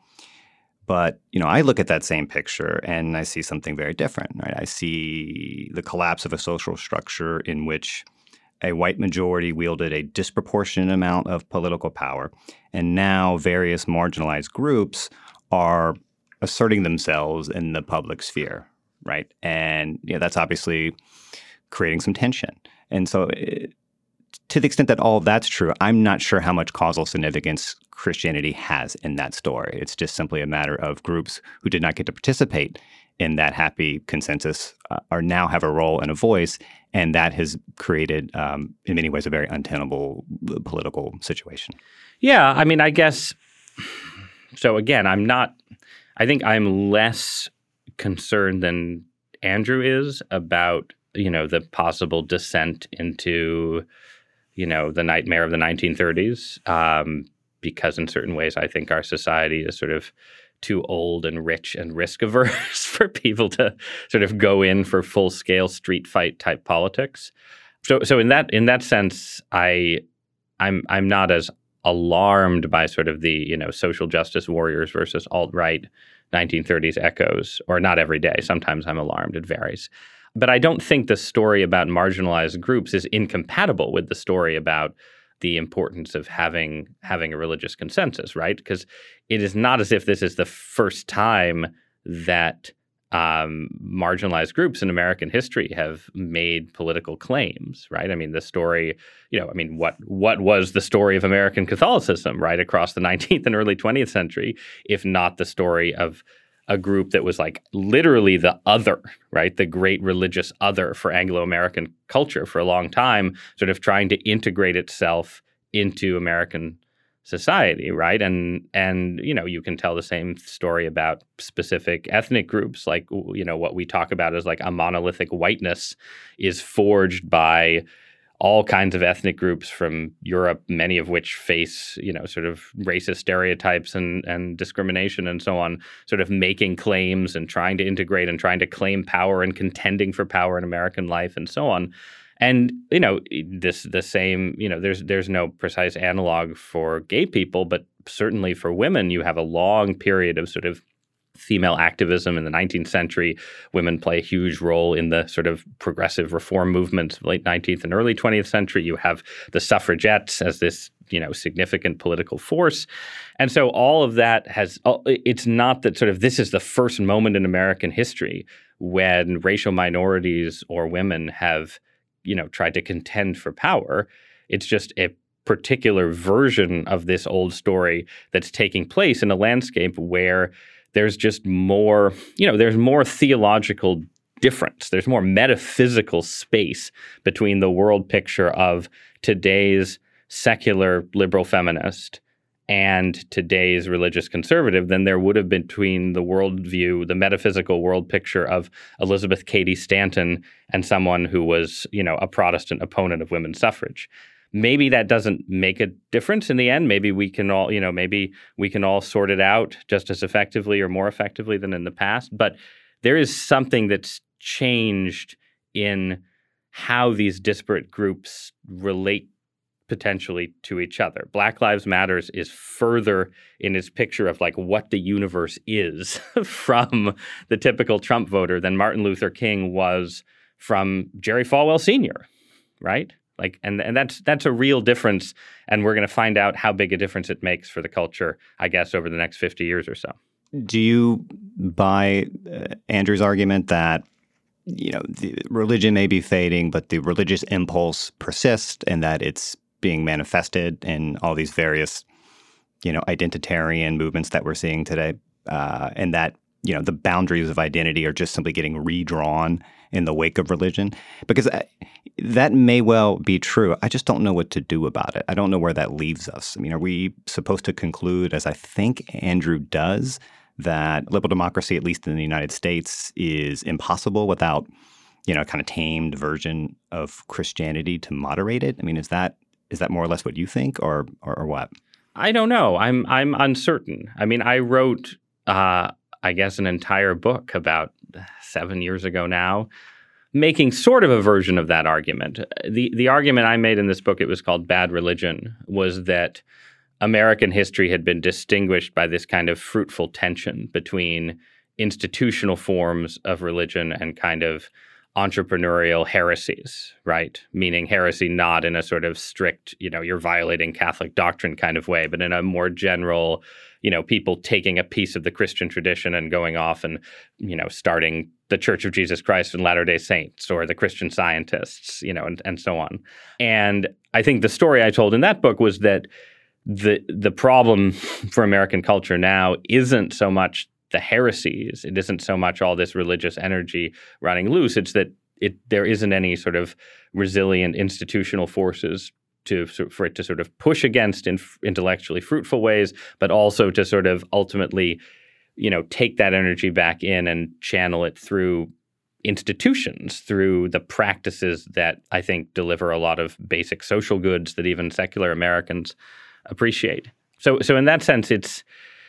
But, you know, I look at that same picture and I see something very different, right? I see the collapse of a social structure in which a white majority wielded a disproportionate amount of political power, and now various marginalized groups are asserting themselves in the public sphere, right? And, you know, that's obviously creating some tension. And so it, to the extent that all of that's true, I'm not sure how much causal significance Christianity has in that story. It's just simply a matter of groups who did not get to participate in that happy consensus uh, are now have a role and a voice, and that has created, um, in many ways, a very untenable political situation. Yeah, I mean, I guess, so again, I'm not, I think I'm less concerned than Andrew is about, you know, the possible descent into, you know, the nightmare of the nineteen thirties, um, because in certain ways I think our society is sort of too old and rich and risk averse for people to sort of go in for full scale street fight type politics. So, so in that in that sense, I, I'm I'm not as alarmed by sort of the, you know, social justice warriors versus alt-right nineteen thirties echoes, or not every day. Sometimes I'm alarmed. It varies. But I don't think the story about marginalized groups is incompatible with the story about the importance of having having a religious consensus, right? Because it is not as if this is the first time that um, marginalized groups in American history have made political claims, right? I mean, the story, you know, I mean, what what was the story of American Catholicism, right, across the nineteenth and early twentieth century, if not the story of a group that was like literally the other, right? The great religious other for Anglo-American culture for a long time, sort of trying to integrate itself into American society, right? And, and you know, you can tell the same story about specific ethnic groups, like, you know, what we talk about as like a monolithic whiteness is forged by all kinds of ethnic groups from Europe, many of which face, you know, sort of racist stereotypes and, and discrimination and so on, sort of making claims and trying to integrate and trying to claim power and contending for power in American life and so on. And, you know, this the same, you know, there's there's no precise analog for gay people, but certainly for women, you have a long period of sort of female activism in the nineteenth century. Women play a huge role in the sort of progressive reform movements of late nineteenth and early twentieth century. You have the suffragettes as this, you know, significant political force. And so all of that has, it's not that sort of this is the first moment in American history when racial minorities or women have, you know, tried to contend for power. It's just a particular version of this old story that's taking place in a landscape where there's just more, you know, there's more theological difference. There's more metaphysical space between the world picture of today's secular liberal feminist and today's religious conservative than there would have been between the worldview, the metaphysical world picture of Elizabeth Cady Stanton and someone who was, you know, a Protestant opponent of women's suffrage. Maybe that doesn't make a difference in the end. Maybe we can all, you know, maybe we can all sort it out just as effectively or more effectively than in the past. But there is something that's changed in how these disparate groups relate potentially to each other. Black Lives Matters is further in its picture of like what the universe is from the typical Trump voter than Martin Luther King was from Jerry Falwell Senior, right? Like, and and that's that's a real difference, and we're going to find out how big a difference it makes for the culture, I guess, over the next fifty years or so. Do you buy uh, Andrew's argument that, you know, the religion may be fading, but the religious impulse persists, and that it's being manifested in all these various, you know, identitarian movements that we're seeing today, uh, and that, you know, the boundaries of identity are just simply getting redrawn in the wake of religion? Because I, that may well be true. I just don't know what to do about it. I don't know where that leaves us. I mean, are we supposed to conclude, as I think Andrew does, that liberal democracy, at least in the United States, is impossible without, you know, a kind of tamed version of Christianity to moderate it? I mean, is that is that more or less what you think, or or, or what? I don't know. I'm I'm uncertain. I mean, I wrote, uh, I guess, an entire book about seven years ago now, making sort of a version of that argument. The the argument I made in this book, it was called Bad Religion, was that American history had been distinguished by this kind of fruitful tension between institutional forms of religion and kind of entrepreneurial heresies, right? Meaning heresy not in a sort of strict, you know, you're violating Catholic doctrine kind of way, but in a more general, you know, people taking a piece of the Christian tradition and going off and, you know, starting the Church of Jesus Christ and Latter-day Saints or the Christian Scientists, you know, and, and so on. And I think the story I told in that book was that the the problem for American culture now isn't so much the heresies. It isn't so much all this religious energy running loose. It's that it there isn't any sort of resilient institutional forces to for it to sort of push against in intellectually fruitful ways, but also to sort of ultimately, you know, take that energy back in and channel it through institutions, through the practices that I think deliver a lot of basic social goods that even secular Americans appreciate. So, so in that sense, it's,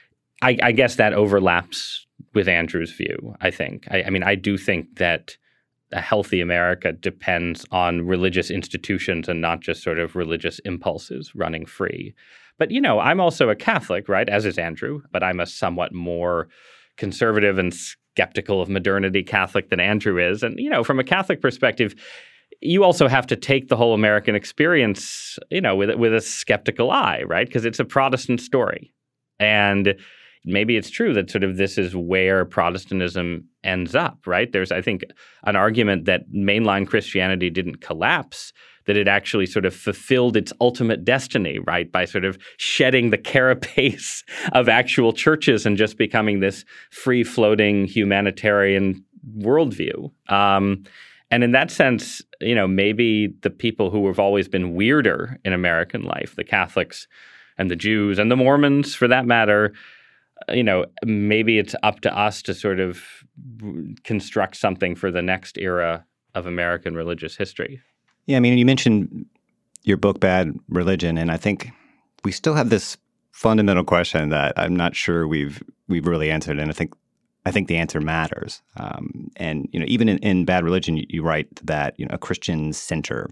I, I guess that overlaps with Andrew's view, I think. I, I mean, I do think that a healthy America depends on religious institutions and not just sort of religious impulses running free. But, you know, I'm also a Catholic, right, as is Andrew, but I'm a somewhat more conservative and skeptical of modernity Catholic than Andrew is. And, you know, from a Catholic perspective, you also have to take the whole American experience, you know, with with a skeptical eye, right? Because it's a Protestant story. And maybe it's true that sort of this is where Protestantism ends up, right? There's, I think, an argument that mainline Christianity didn't collapse, that it actually sort of fulfilled its ultimate destiny, right? By sort of shedding the carapace of actual churches and just becoming this free-floating humanitarian worldview. Um And in that sense, you know, maybe the people who have always been weirder in American life, the Catholics and the Jews and the Mormons, for that matter, you know, maybe it's up to us to sort of construct something for the next era of American religious history. Yeah, I mean, you mentioned your book, Bad Religion, and I think we still have this fundamental question that I'm not sure we've we've really answered, and I think I think the answer matters. Um, and, you know, even in, in Bad Religion, you, you write that, you know, a Christian center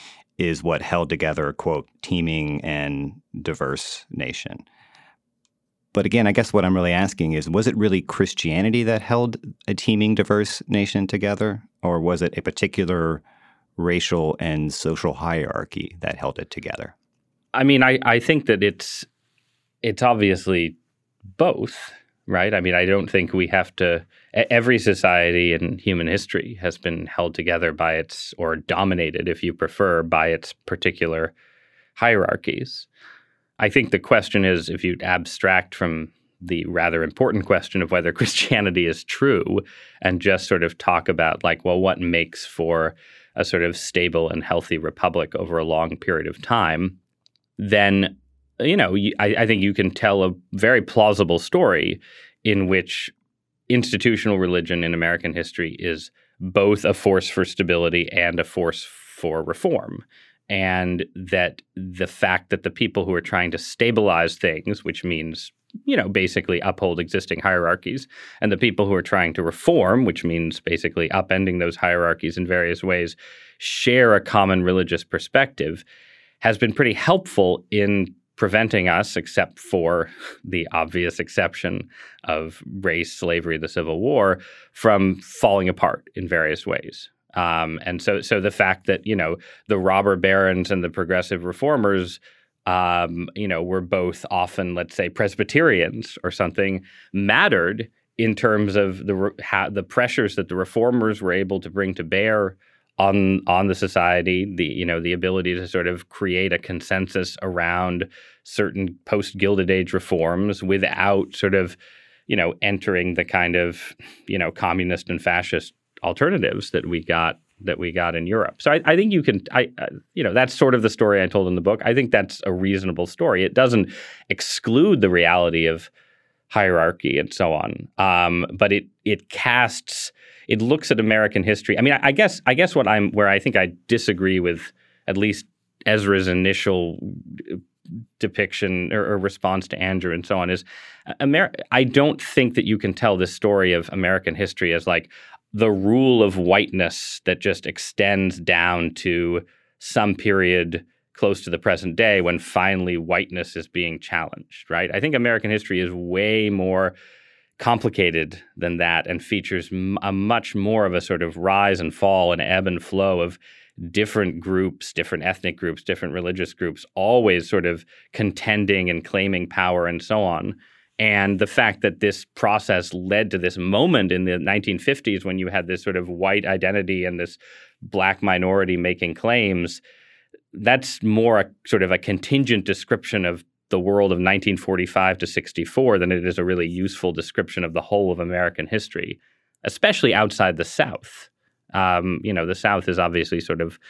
is what held together a, quote, teeming and diverse nation. But again, I guess what I'm really asking is, was it really Christianity that held a teeming, diverse nation together? Or was it a particular racial and social hierarchy that held it together? I mean, I, I think that it's it's obviously both. Right? I mean, I don't think we have to – every society in human history has been held together by its – or dominated, if you prefer, by its particular hierarchies. I think the question is, if you abstract from the rather important question of whether Christianity is true and just sort of talk about like, well, what makes for a sort of stable and healthy republic over a long period of time, then – you know, I, I think you can tell a very plausible story in which institutional religion in American history is both a force for stability and a force for reform. And that the fact that the people who are trying to stabilize things, which means, you know, basically uphold existing hierarchies, and the people who are trying to reform, which means basically upending those hierarchies in various ways, share a common religious perspective. has been pretty helpful in preventing us, except for the obvious exception of race, slavery, the Civil War, from falling apart in various ways. Um, and so so the fact that, you know, the robber barons and the progressive reformers, um, you know, were both often, let's say, Presbyterians or something, mattered in terms of the how, the pressures that the reformers were able to bring to bear on on the society, the you know the ability to sort of create a consensus around certain post-Gilded Age reforms without sort of, you know, entering the kind of, you know, communist and fascist alternatives that we got that we got in Europe. So I, I think you can, I, I you know, that's sort of the story I told in the book. I think that's a reasonable story. It doesn't exclude the reality of hierarchy and so on, um, but it it casts. It looks at American history. I mean, I, I guess I guess what I'm where I think I disagree with at least Ezra's initial depiction or, or response to Andrew and so on is, Amer- I don't think that you can tell this story of American history as like the rule of whiteness that just extends down to some period close to the present day when finally whiteness is being challenged, right? I think American history is way more complicated than that and features m- a much more of a sort of rise and fall and ebb and flow of different groups, different ethnic groups, different religious groups, always sort of contending and claiming power and so on. And the fact that this process led to this moment in the nineteen fifties when you had this sort of white identity and this black minority making claims, that's more a sort of a contingent description of the world of nineteen forty-five to sixty-four than it is a really useful description of the whole of American history, especially outside the South. Um, you know, the South is obviously sort of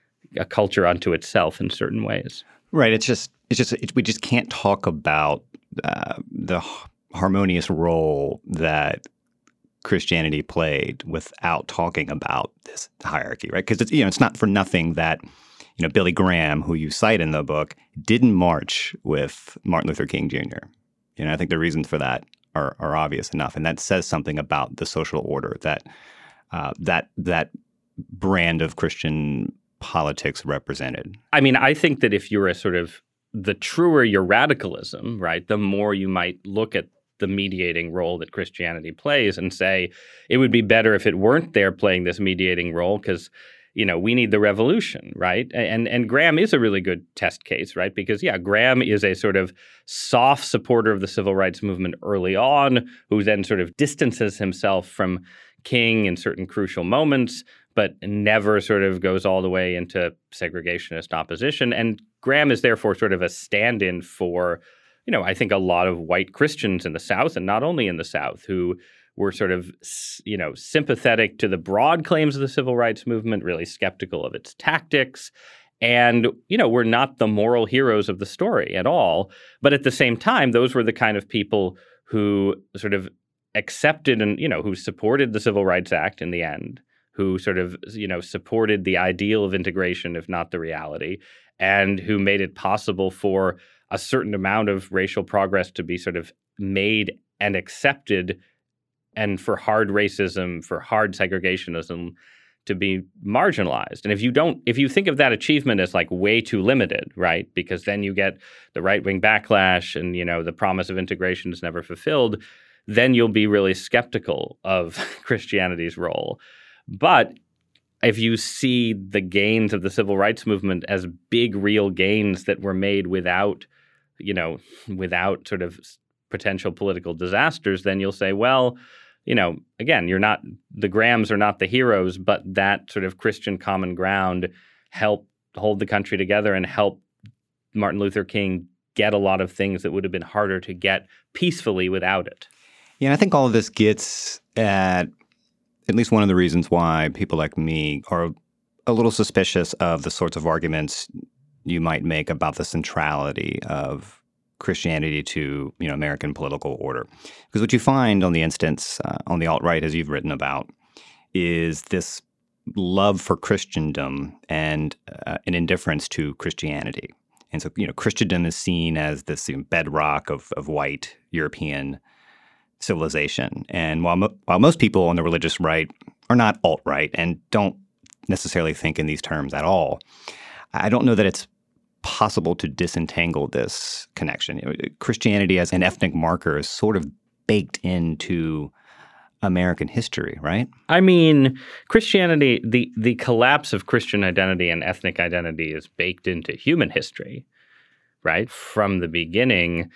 a culture unto itself in certain ways. Right. It's just it's just it, we just can't talk about uh, the harmonious role that Christianity played without talking about this hierarchy, right? Because it's you know it's not for nothing that you know Billy Graham, who you cite in the book, didn't march with Martin Luther King Junior You know, I think the reasons for that are are obvious enough, and that says something about the social order that uh, that that brand of Christian politics represented. I mean, I think that if you're a sort of the truer your radicalism, right, the more you might look at the mediating role that Christianity plays and say it would be better if it weren't there playing this mediating role because, you know, we need the revolution, right? And and Graham is a really good test case, right? Because, yeah, Graham is a sort of soft supporter of the civil rights movement early on who then sort of distances himself from King in certain crucial moments, but never sort of goes all the way into segregationist opposition. And Graham is therefore sort of a stand-in for, you know, I think a lot of white Christians in the South, and not only in the South, who were sort of, you know, sympathetic to the broad claims of the civil rights movement, really skeptical of its tactics. And, you know, were not the moral heroes of the story at all. But at the same time, those were the kind of people who sort of accepted and, you know, who supported the Civil Rights Act in the end, who sort of, you know, supported the ideal of integration, if not the reality, and who made it possible for a certain amount of racial progress to be sort of made and accepted, and for hard racism, for hard segregationism to be marginalized. And if you don't, if you think of that achievement as like way too limited, right, because then you get the right-wing backlash and, you know, the promise of integration is never fulfilled, then you'll be really skeptical of Christianity's role. But if you see the gains of the civil rights movement as big, real gains that were made without, you know, without sort of potential political disasters, then you'll say, well, you know, again, you're not, the Grahams are not the heroes, but that sort of Christian common ground helped hold the country together and help Martin Luther King get a lot of things that would have been harder to get peacefully without it. Yeah, and I think all of this gets at at least one of the reasons why people like me are a little suspicious of the sorts of arguments you might make about the centrality of Christianity to, you know, American political order. Because what you find on the instance, uh, on the alt-right, as you've written about, is this love for Christendom and uh, an indifference to Christianity. And so, you know, Christendom is seen as this, you know, bedrock of, of white European civilization. And while mo- while most people on the religious right are not alt-right and don't necessarily think in these terms at all, I don't know that it's possible to disentangle this connection? You know, Christianity as an ethnic marker is sort of baked into American history, right? I mean, Christianity, the, the collapse of Christian identity and ethnic identity is baked into human history, right? From the beginning,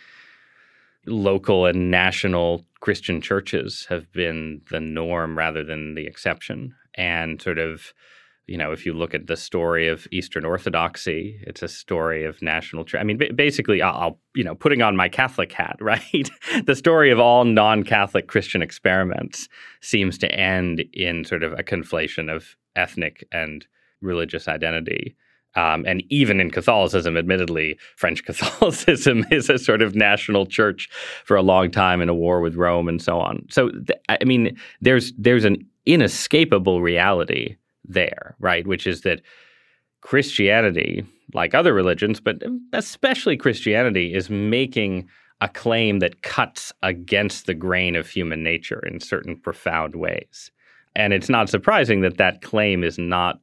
local and national Christian churches have been the norm rather than the exception. And sort of, you know, if you look at the story of Eastern Orthodoxy, it's a story of national church. I mean, b- basically, I'll, I'll, you know, putting on my Catholic hat, right? The story of all non-Catholic Christian experiments seems to end in sort of a conflation of ethnic and religious identity. Um, and even in Catholicism, admittedly, French Catholicism is a sort of national church for a long time in a war with Rome and so on. So, th- I mean, there's there's an inescapable reality there, right? Which is that Christianity, like other religions, but especially Christianity, is making a claim that cuts against the grain of human nature in certain profound ways. And it's not surprising that that claim is not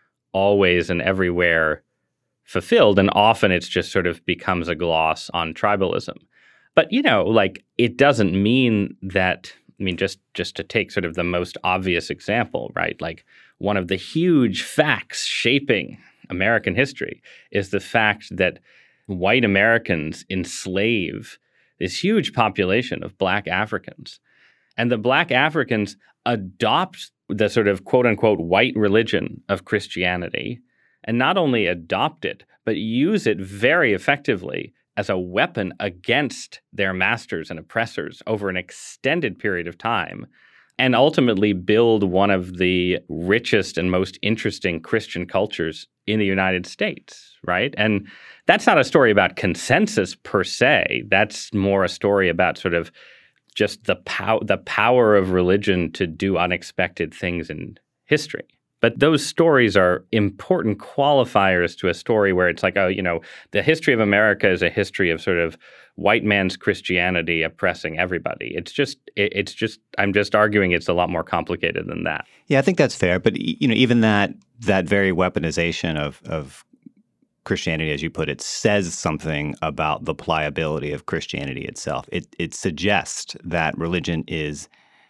always and everywhere fulfilled, and often it's just sort of becomes a gloss on tribalism. But, you know, like, it doesn't mean that, I mean, just, just to take sort of the most obvious example, right? Like, one of the huge facts shaping American history is the fact that white Americans enslave this huge population of Black Africans. And the Black Africans adopt the sort of quote-unquote white religion of Christianity, and not only adopt it, but use it very effectively as a weapon against their masters and oppressors over an extended period of time, and ultimately build one of the richest and most interesting Christian cultures in the United States, right? And that's not a story about consensus per se. That's more a story about sort of just the pow- the power of religion to do unexpected things in history. But those stories are important qualifiers to a story where it's like, oh, you know, the history of America is a history of sort of white man's Christianity oppressing everybody. It's just, it, it's just, I'm just arguing it's a lot more complicated than that. Yeah, I think that's fair. But, you know, even that that very weaponization of of Christianity, as you put it, says something about the pliability of Christianity itself. It it suggests that religion is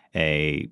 a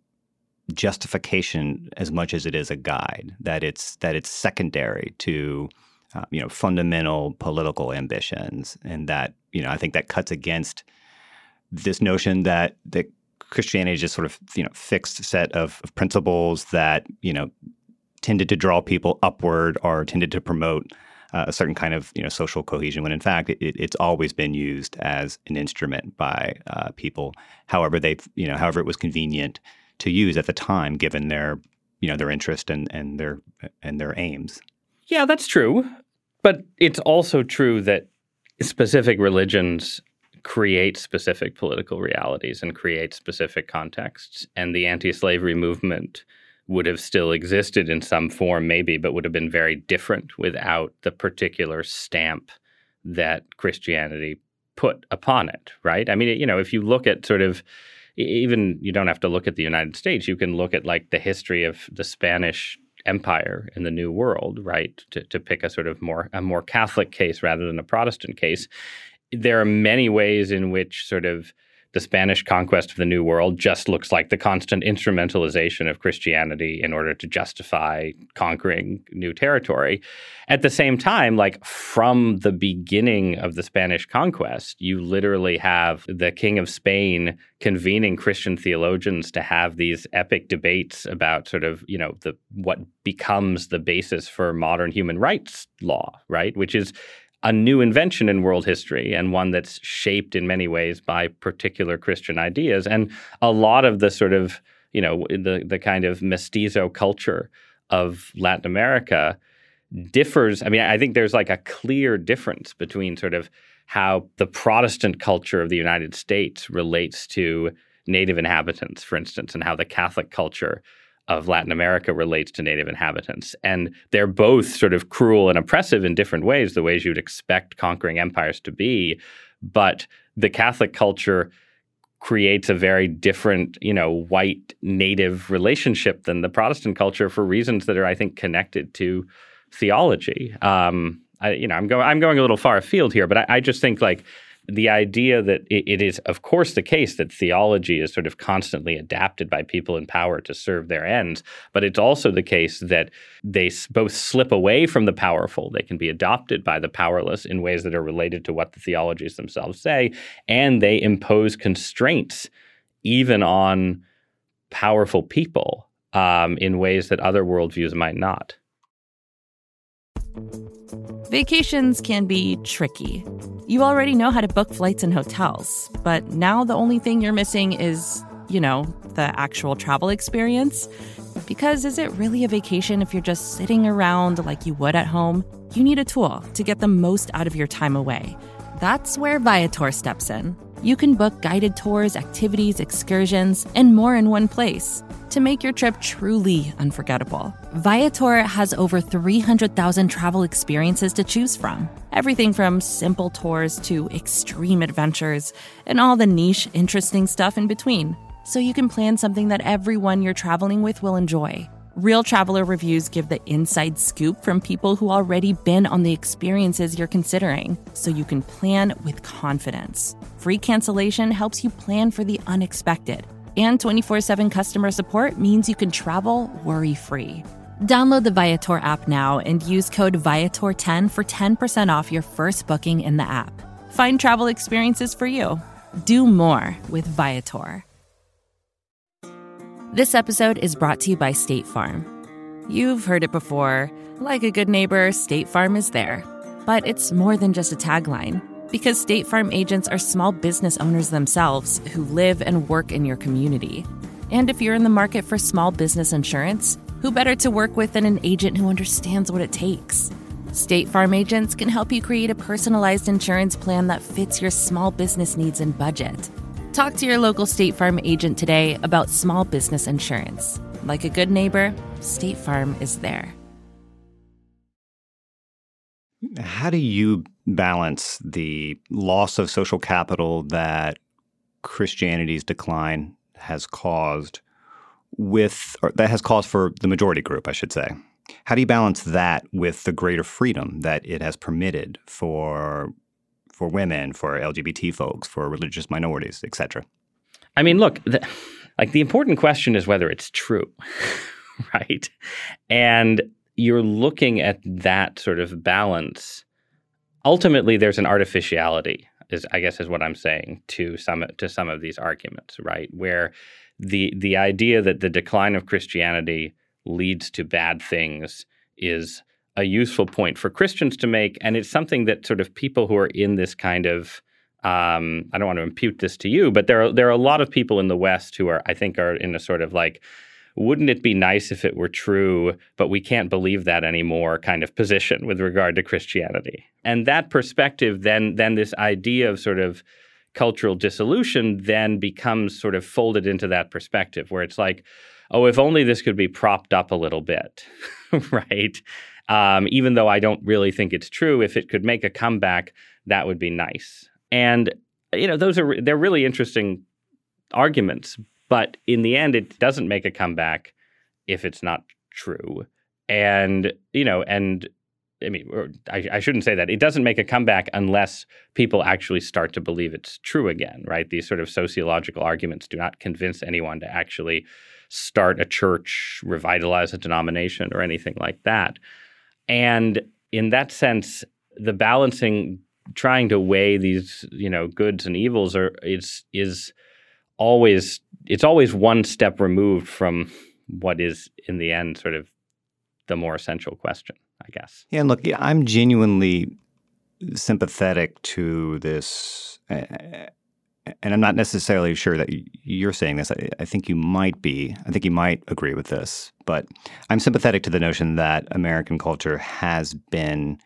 justification as much as it is a guide, that it's that it's secondary to uh, you know fundamental political ambitions, and that you know I think that cuts against this notion that that Christianity is just sort of you know fixed set of, of principles that you know tended to draw people upward or tended to promote Uh, a certain kind of you know social cohesion, when in fact it, it's always been used as an instrument by uh, people, however they you know however it was convenient to use at the time, given their you know their interest and and their and their aims. Yeah, that's true, but it's also true that specific religions create specific political realities and create specific contexts, and the anti-slavery movement would have still existed in some form maybe, but would have been very different without the particular stamp that Christianity put upon it, right? I mean, you know, if you look at sort of, even you don't have to look at the United States, you can look at like the history of the Spanish Empire in the New World, right? To, to pick a sort of more, a more Catholic case rather than a Protestant case. There are many ways in which sort of the Spanish conquest of the New World just looks like the constant instrumentalization of Christianity in order to justify conquering new territory. At the same time, like from the beginning of the Spanish conquest, you literally have the King of Spain convening Christian theologians to have these epic debates about sort of, you know, the what becomes the basis for modern human rights law, right? Which is a new invention in world history, and one that's shaped in many ways by particular Christian ideas. And a lot of the sort of, you know, the the kind of mestizo culture of Latin America differs. I mean, I think there's like a clear difference between sort of how the Protestant culture of the United States relates to native inhabitants, for instance, and how the Catholic culture of Latin America relates to native inhabitants. And they're both sort of cruel and oppressive in different ways, the ways you'd expect conquering empires to be. But the Catholic culture creates a very different, you know, white native relationship than the Protestant culture for reasons that are, I think, connected to theology. Um, I, you know, I'm going I'm going a little far afield here, but I, I just think like the idea that it, it is, of course, the case that theology is sort of constantly adapted by people in power to serve their ends, but it's also the case that they s- both slip away from the powerful. They can be adopted by the powerless in ways that are related to what the theologies themselves say, and they impose constraints even on powerful people um, in ways that other worldviews might not. Vacations can be tricky. You already know how to book flights and hotels, but now the only thing you're missing is, you know, the actual travel experience. Because is it really a vacation if you're just sitting around like you would at home? You need a tool to get the most out of your time away. That's where Viator steps in. You can book guided tours, activities, excursions, and more in one place to make your trip truly unforgettable. Viator has over three hundred thousand travel experiences to choose from. Everything from simple tours to extreme adventures and all the niche, interesting stuff in between. So you can plan something that everyone you're traveling with will enjoy. Real traveler reviews give the inside scoop from people who already been on the experiences you're considering, so you can plan with confidence. Free cancellation helps you plan for the unexpected. And twenty-four seven customer support means you can travel worry-free. Download the Viator app now and use code Viator ten for ten percent off your first booking in the app. Find travel experiences for you. Do more with Viator. This episode is brought to you by State Farm. You've heard it before. Like a good neighbor, State Farm is there. But it's more than just a tagline. Because State Farm agents are small business owners themselves who live and work in your community. And if you're in the market for small business insurance, who better to work with than an agent who understands what it takes? State Farm agents can help you create a personalized insurance plan that fits your small business needs and budget. Talk to your local State Farm agent today about small business insurance. Like a good neighbor, State Farm is there. How do you balance the loss of social capital that Christianity's decline has caused with, or that has caused for the majority group, I should say? How do you balance that with the greater freedom that it has permitted for for women, for L G B T folks, for religious minorities, et cetera? I mean, look, the, like the important question is whether it's true, right? And you're looking at that sort of balance. Ultimately, there's an artificiality, is I guess is what I'm saying, to some to some of these arguments, right? Where the the idea that the decline of Christianity leads to bad things is a useful point for Christians to make, and it's something that sort of people who are in this kind of um, I don't want to impute this to you, but there are there are a lot of people in the West who are, I think, are in a sort of like, wouldn't it be nice if it were true, but we can't believe that anymore kind of position with regard to Christianity. And that perspective, then then this idea of sort of cultural dissolution then becomes sort of folded into that perspective where it's like, oh, if only this could be propped up a little bit, right? Um, even though I don't really think it's true, if it could make a comeback, that would be nice. And, you know, those are, they're really interesting arguments. But in the end, it doesn't make a comeback if it's not true. And, you know, and I mean, or I, I shouldn't say that. It doesn't make a comeback unless people actually start to believe it's true again, right? These sort of sociological arguments do not convince anyone to actually start a church, revitalize a denomination, or anything like that. And in that sense, the balancing, trying to weigh these, you know, goods and evils are is is always it's always one step removed from what is in the end sort of the more essential question, I guess. Yeah, and look, I'm genuinely sympathetic to this, uh, and I'm not necessarily sure that you're saying this. I, I think you might be. I think you might agree with this. But I'm sympathetic to the notion that American culture has been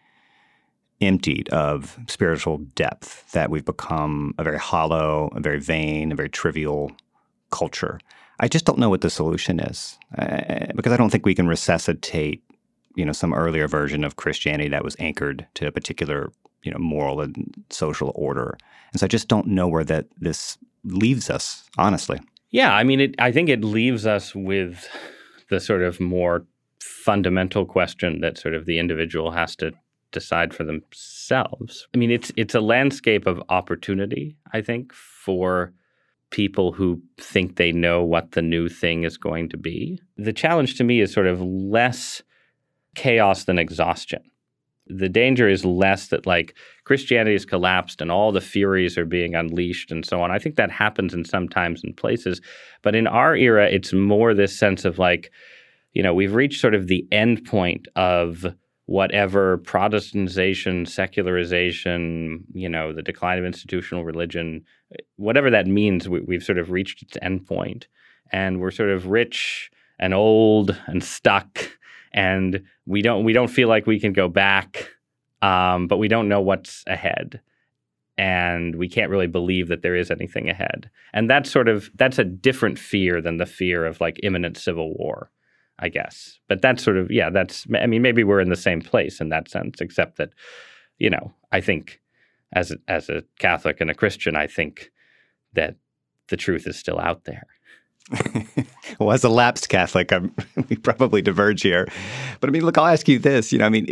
emptied of spiritual depth, that we've become a very hollow, a very vain, a very trivial culture. I just don't know what the solution is, uh, because I don't think we can resuscitate, you know, some earlier version of Christianity that was anchored to a particular, you know, moral and social order. And so I just don't know where that this leaves us, honestly. Yeah, I mean, it, I think it leaves us with the sort of more fundamental question that sort of the individual has to decide for themselves. I mean, it's it's a landscape of opportunity, I think, for people who think they know what the new thing is going to be. The challenge to me is sort of less chaos than exhaustion. The danger is less that like Christianity has collapsed and all the furies are being unleashed and so on. I think that happens in some times and places. But in our era, it's more this sense of like, you know, we've reached sort of the end point of whatever Protestantization, secularization, you know, the decline of institutional religion, whatever that means, we, we've sort of reached its end point. And we're sort of rich and old and stuck. And we don't we don't feel like we can go back, um, but we don't know what's ahead, and we can't really believe that there is anything ahead. And that's sort of that's a different fear than the fear of like imminent civil war, I guess. But that's sort of yeah, that's I mean maybe we're in the same place in that sense, except that you know I think as a, as a Catholic and a Christian, I think that the truth is still out there. Well, as a lapsed Catholic, I'm, we probably diverge here. But I mean, look, I'll ask you this. You know, I mean,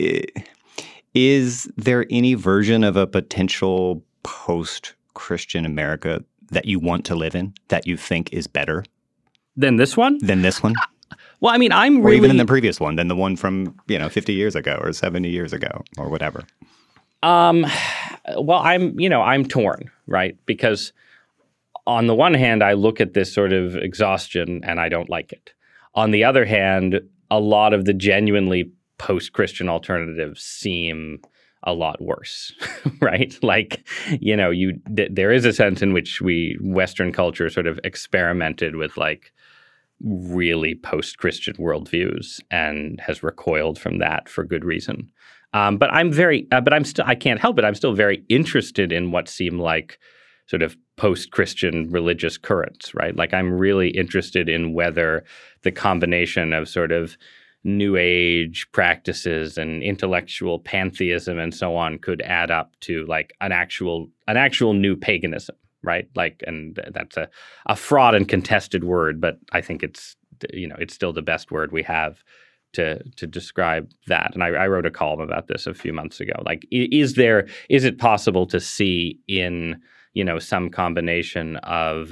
is there any version of a potential post-Christian America that you want to live in that you think is better than this one? Than this one? Well, I mean, I'm or really... Or even than the previous one, than the one from, you know, fifty years ago or seventy years ago or whatever. Um, well, I'm, you know, I'm torn, right? Because on the one hand, I look at this sort of exhaustion and I don't like it. On the other hand, a lot of the genuinely post-Christian alternatives seem a lot worse, right? Like, you know, you th- there is a sense in which we, Western culture, sort of experimented with like really post-Christian worldviews and has recoiled from that for good reason. Um, but I'm very, uh, but I'm still, I can't help it. I'm still very interested in what seem like sort of post-Christian religious currents, right? Like I'm really interested in whether the combination of sort of New Age practices and intellectual pantheism and so on could add up to like an actual an actual new paganism, right? Like, and that's a, a fraught and contested word, but I think it's, you know, it's still the best word we have to to describe that. And I, I wrote a column about this a few months ago. Like, is there, is it possible to see in, you know, some combination of,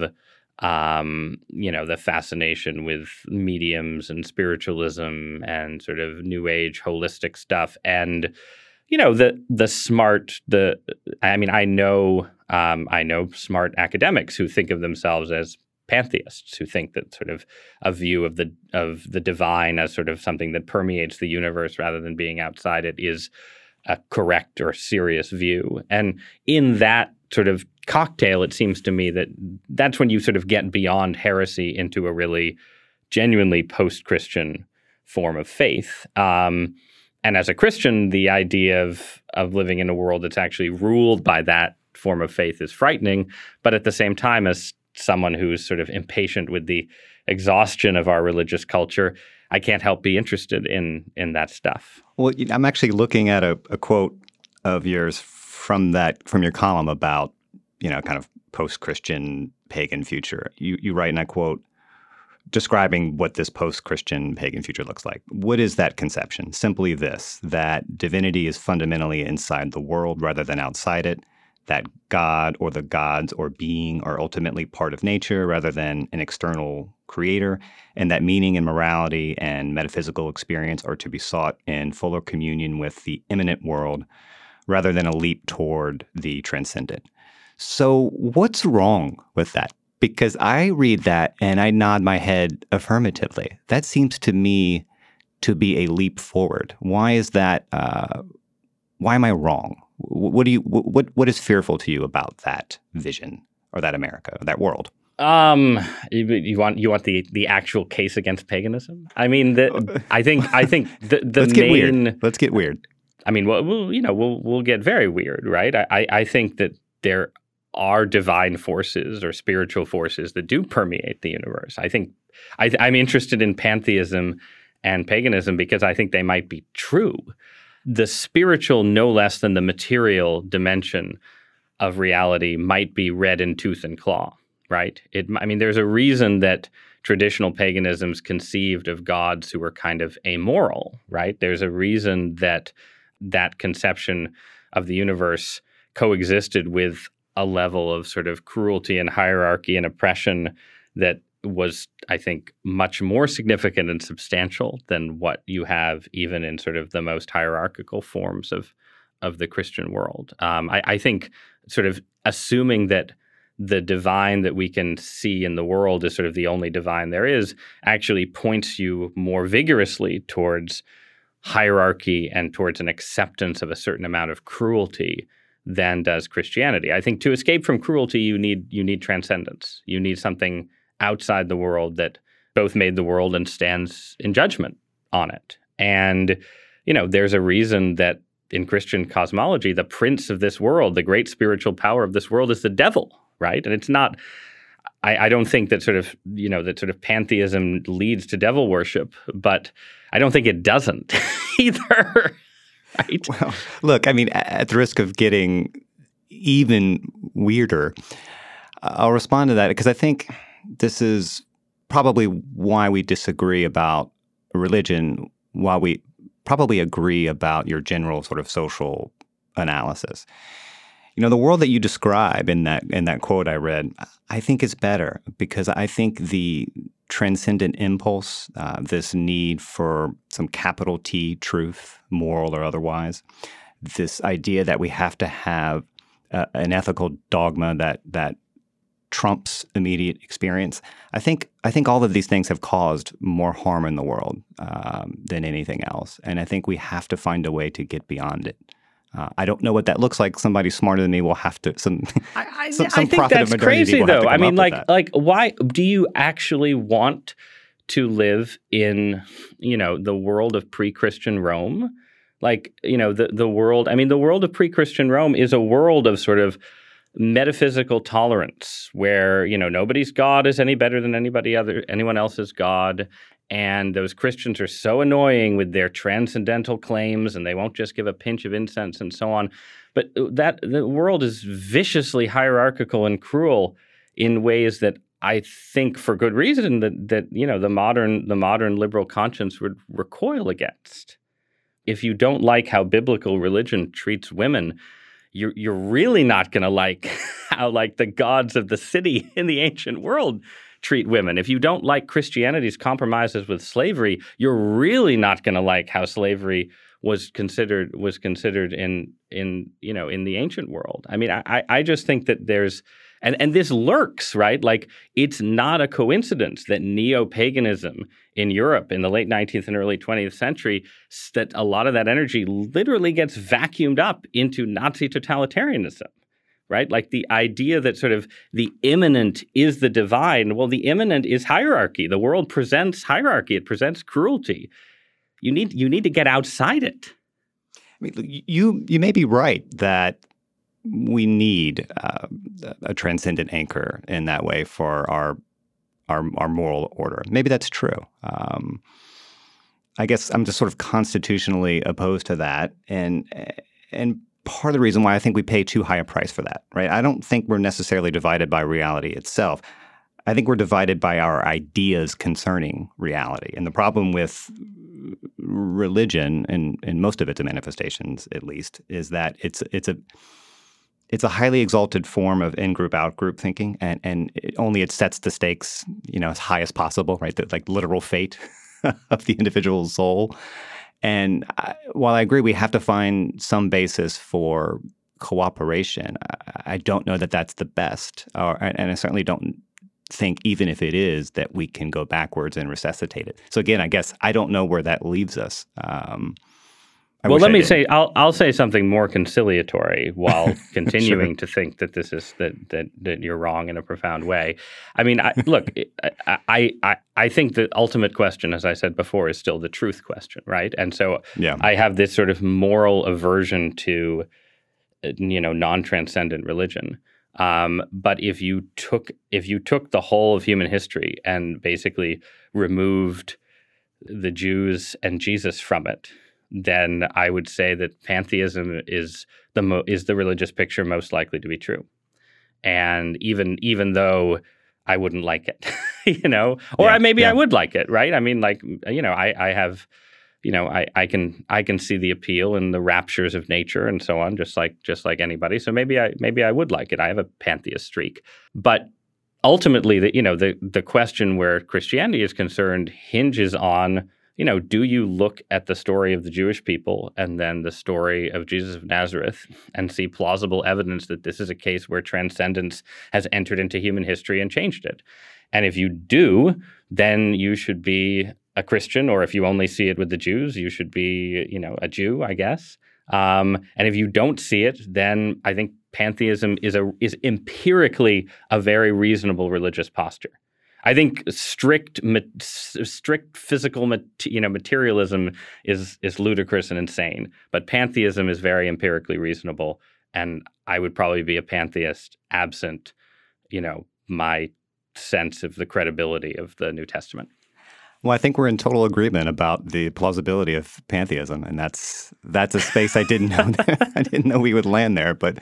um, you know, the fascination with mediums and spiritualism and sort of New Age holistic stuff and, you know, the the smart, the, I mean, I know, um, I know smart academics who think of themselves as pantheists, who think that sort of a view of the of the divine as sort of something that permeates the universe rather than being outside it is a correct or serious view. And in that sort of cocktail, it seems to me that that's when you sort of get beyond heresy into a really genuinely post-Christian form of faith. Um, and as a Christian, the idea of of living in a world that's actually ruled by that form of faith is frightening. But at the same time, as someone who's sort of impatient with the exhaustion of our religious culture, I can't help be interested in in that stuff. Well, I'm actually looking at a, a quote of yours from that from your column about, you know, kind of post-Christian pagan future. You you write, and I quote, describing what this post-Christian pagan future looks like. What is that conception? Simply this, that divinity is fundamentally inside the world rather than outside it, that God or the gods or being are ultimately part of nature rather than an external creator, and that meaning and morality and metaphysical experience are to be sought in fuller communion with the immanent world rather than a leap toward the transcendent. So what's wrong with that? Because I read that and I nod my head affirmatively. That seems to me to be a leap forward. Why is that? Uh, why am I wrong? What do you? What what is fearful to you about that vision or that America, or that world? Um, you, you want you want the, the actual case against paganism? I mean, the, I think I think the the Let's main. Get weird. Let's get weird. I mean, we'll, we'll you know we'll we'll get very weird, right? I, I I think that there are divine forces or spiritual forces that do permeate the universe. I think I, I'm interested in pantheism and paganism because I think they might be true. The spiritual, no less than the material dimension of reality might be read in tooth and claw, right? It, I mean, there's a reason that traditional paganisms conceived of gods who were kind of amoral, right? There's a reason that that conception of the universe coexisted with a level of sort of cruelty and hierarchy and oppression that was, I think, much more significant and substantial than what you have even in sort of the most hierarchical forms of of the Christian world. Um, I, I think sort of assuming that the divine that we can see in the world is sort of the only divine there is actually points you more vigorously towards hierarchy and towards an acceptance of a certain amount of cruelty than does Christianity. I think to escape from cruelty, you need you need transcendence. You need something outside the world that both made the world and stands in judgment on it. And, you know, there's a reason that in Christian cosmology, the prince of this world, the great spiritual power of this world is the devil, right? And it's not, I, I don't think that sort of, you know, that sort of pantheism leads to devil worship, but I don't think it doesn't either, right? Well, look, I mean, at the risk of getting even weirder, I'll respond to that because I think this is probably why we disagree about religion, while we probably agree about your general sort of social analysis. You know, the world that you describe in that in that quote I read, I think is better because I think the transcendent impulse, uh, this need for some capital T truth, moral or otherwise, this idea that we have to have uh, an ethical dogma that that trumps immediate experience. I think I think all of these things have caused more harm in the world um, than anything else, and I think we have to find a way to get beyond it. Uh, I don't know what that looks like. Somebody smarter than me will have to. Some, I, I, some, some I think that's crazy, though. I mean, like, like, why do you actually want to live in, you know, the world of pre-Christian Rome? Like, you know, the the world. I mean, the world of pre-Christian Rome is a world of sort of metaphysical tolerance, where, you know, nobody's God is any better than anybody other anyone else's God. And those Christians are so annoying with their transcendental claims, and they won't just give a pinch of incense and so on. But that the world is viciously hierarchical and cruel in ways that I think, for good reason, that that you know the modern the modern liberal conscience would recoil against. If you don't like how biblical religion treats women, you're you're really not going to like how like the gods of the city in the ancient world treat women. If you don't like Christianity's compromises with slavery, you're really not going to like how slavery was considered was considered in in you know in the ancient world. I mean, I I just think that there's and and this lurks, right? Like, it's not a coincidence that neo-paganism in Europe in the late nineteenth and early twentieth century, that a lot of that energy literally gets vacuumed up into Nazi totalitarianism. Right? Like the idea that sort of the immanent is the divine. Well, the immanent is hierarchy. The world presents hierarchy. It presents cruelty. You need you need to get outside it. I mean, you you may be right that we need uh, a transcendent anchor in that way for our our our moral order. Maybe that's true. Um, I guess I'm just sort of constitutionally opposed to that, and and. part of the reason why I think we pay too high a price for that, right? I don't think we're necessarily divided by reality itself. I think we're divided by our ideas concerning reality. And the problem with religion, and in most of its manifestations at least, is that it's it's a it's a highly exalted form of in-group, out-group thinking, and and it only it sets the stakes, you know, as high as possible, right? The, like literal fate of the individual soul. And I, while I agree we have to find some basis for cooperation, I, I don't know that that's the best. Or, and I certainly don't think, even if it is, that we can go backwards and resuscitate it. So again, I guess I don't know where that leaves us. Um, I well, let I me did. say, I'll I'll say something more conciliatory while continuing Sure. to think that this is that that that you're wrong in a profound way. I mean, I, look, I, I I think the ultimate question, as I said before, is still the truth question, right? And so Yeah. I have this sort of moral aversion to, you know, non-transcendent religion. Um, but if you took if you took the whole of human history and basically removed the Jews and Jesus from it, then I would say that pantheism is the mo- is the religious picture most likely to be true. And even even though I wouldn't like it, you know, or Yeah, I, maybe yeah. I would like it, right? I mean, like, you know, I, I have, you know, I, I can I can see the appeal and the raptures of nature and so on, just like just like anybody. So maybe I maybe I would like it. I have a pantheist streak, but ultimately, the you know the the question where Christianity is concerned hinges on, you know, do you look at the story of the Jewish people and then the story of Jesus of Nazareth and see plausible evidence that this is a case where transcendence has entered into human history and changed it? And if you do, then you should be a Christian, or if you only see it with the Jews, you should be, you know, a Jew, I guess. Um, and if you don't see it, then I think pantheism is a is empirically a very reasonable religious posture. I think strict strict physical you know materialism is is ludicrous and insane, but pantheism is very empirically reasonable, and I would probably be a pantheist absent, you know, my sense of the credibility of the New Testament. Well, I think we're in total agreement about the plausibility of pantheism, and that's that's a space I didn't know that, I didn't know we would land there. But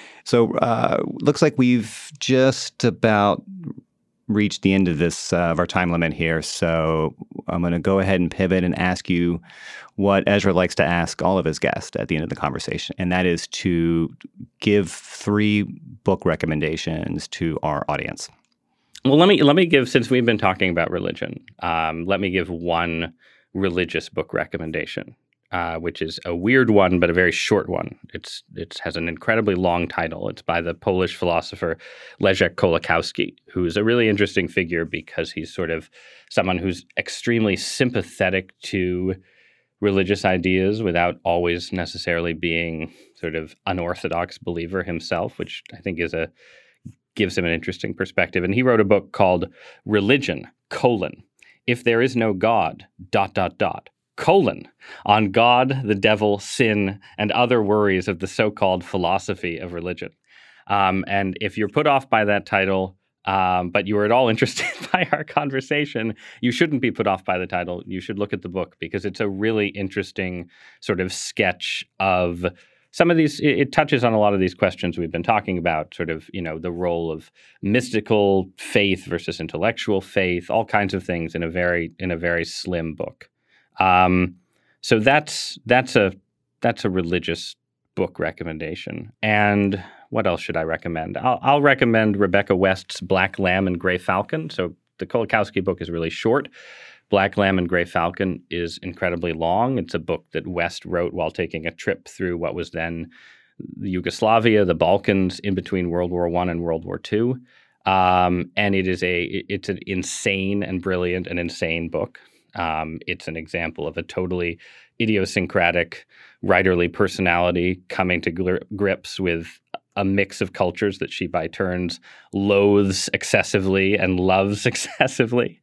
so uh, looks like we've just about reached the end of this uh, of our time limit here. So I'm going to go ahead and pivot and ask you what Ezra likes to ask all of his guests at the end of the conversation, and that is to give three book recommendations to our audience. Well, let me let me give, since we've been talking about religion, um, let me give one religious book recommendation, uh, which is a weird one, but a very short one. It's it has an incredibly long title. It's by the Polish philosopher Leszek Kolakowski, who is a really interesting figure because he's sort of someone who's extremely sympathetic to religious ideas without always necessarily being sort of unorthodox believer himself, which I think is a gives him an interesting perspective. And he wrote a book called Religion, colon, If There Is No God, dot, dot, dot, colon, on God, the devil, sin, and other worries of the so-called philosophy of religion. Um, and if you're put off by that title, um, but you were at all interested by our conversation, you shouldn't be put off by the title. You should look at the book because it's a really interesting sort of sketch of some of these, it touches on a lot of these questions we've been talking about, sort of, you know, the role of mystical faith versus intellectual faith, all kinds of things in a very in a very slim book. Um, so that's that's a that's a religious book recommendation. And what else should I recommend? I'll, I'll recommend Rebecca West's Black Lamb and Gray Falcon. So the Kolakowski book is really short. Black Lamb and Gray Falcon is incredibly long. It's a book that West wrote while taking a trip through what was then Yugoslavia, the Balkans, in between World War One and World War Two. Um, and it is a it's an insane and brilliant and insane book. Um, it's an example of a totally idiosyncratic writerly personality coming to gri- grips with a mix of cultures that she by turns loathes excessively and loves excessively.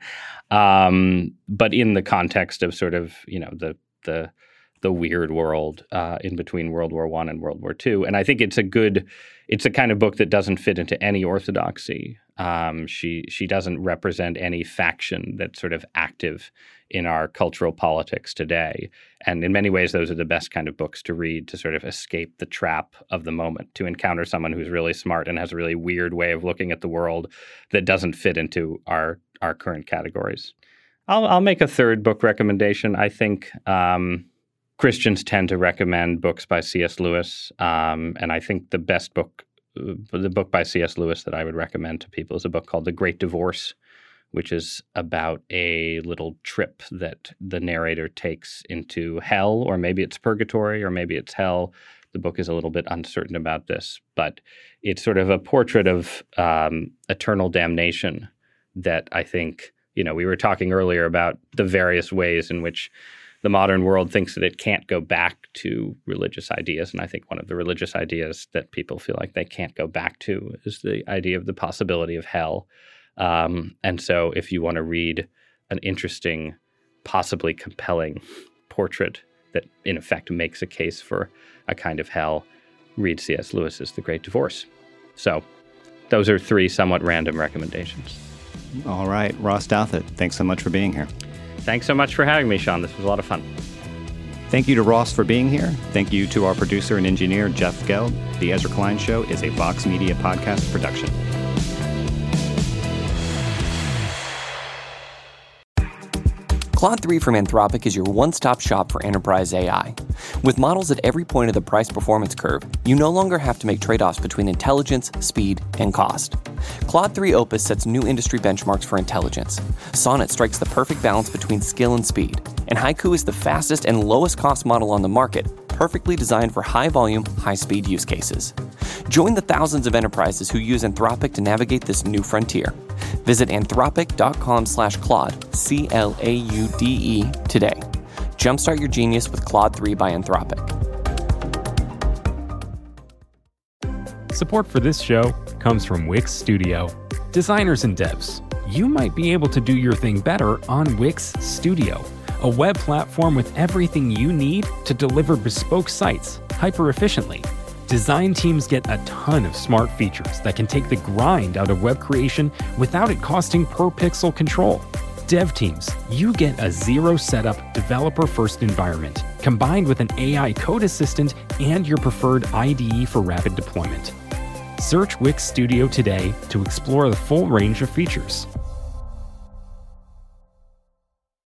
Um, but in the context of sort of, you know, the the the weird world uh, in between World War One and World War Two. And I think it's a good, it's a kind of book that doesn't fit into any orthodoxy. Um, she she doesn't represent any faction that's sort of active in our cultural politics today. And in many ways, those are the best kind of books to read to sort of escape the trap of the moment, to encounter someone who's really smart and has a really weird way of looking at the world that doesn't fit into our our current categories. I'll, I'll make a third book recommendation. I think um, Christians tend to recommend books by C S Lewis, um, and I think the best book, uh, the book by C S Lewis that I would recommend to people is a book called The Great Divorce, which is about a little trip that the narrator takes into hell, or maybe it's purgatory, or maybe it's hell. The book is a little bit uncertain about this, but it's sort of a portrait of um, eternal damnation that I think, you know, we were talking earlier about the various ways in which the modern world thinks that it can't go back to religious ideas. And I think one of the religious ideas that people feel like they can't go back to is the idea of the possibility of hell. Um, and so if you want to read an interesting, possibly compelling portrait that in effect makes a case for a kind of hell, read C S Lewis's The Great Divorce. So those are three somewhat random recommendations. All right. Ross Douthat, thanks so much for being here. Thanks so much for having me, Sean. This was a lot of fun. Thank you to Ross for being here. Thank you to our producer and engineer, Jeff Geld. The Ezra Klein Show is a Vox Media podcast production. Claude three from Anthropic is your one-stop shop for enterprise A I. With models at every point of the price-performance curve, you no longer have to make trade-offs between intelligence, speed, and cost. Claude three Opus sets new industry benchmarks for intelligence. Sonnet strikes the perfect balance between skill and speed. And Haiku is the fastest and lowest-cost model on the market, perfectly designed for high-volume, high-speed use cases. Join the thousands of enterprises who use Anthropic to navigate this new frontier. Visit anthropic.com slash Claude, C L A U D E, today. Jumpstart your genius with Claude three by Anthropic. Support for this show comes from Wix Studio. Designers and devs, you might be able to do your thing better on Wix Studio, a web platform with everything you need to deliver bespoke sites hyper-efficiently. Design teams get a ton of smart features that can take the grind out of web creation without it costing per-pixel control. Dev teams, you get a zero-setup, developer-first environment, combined with an A I code assistant and your preferred I D E for rapid deployment. Search Wix Studio today to explore the full range of features.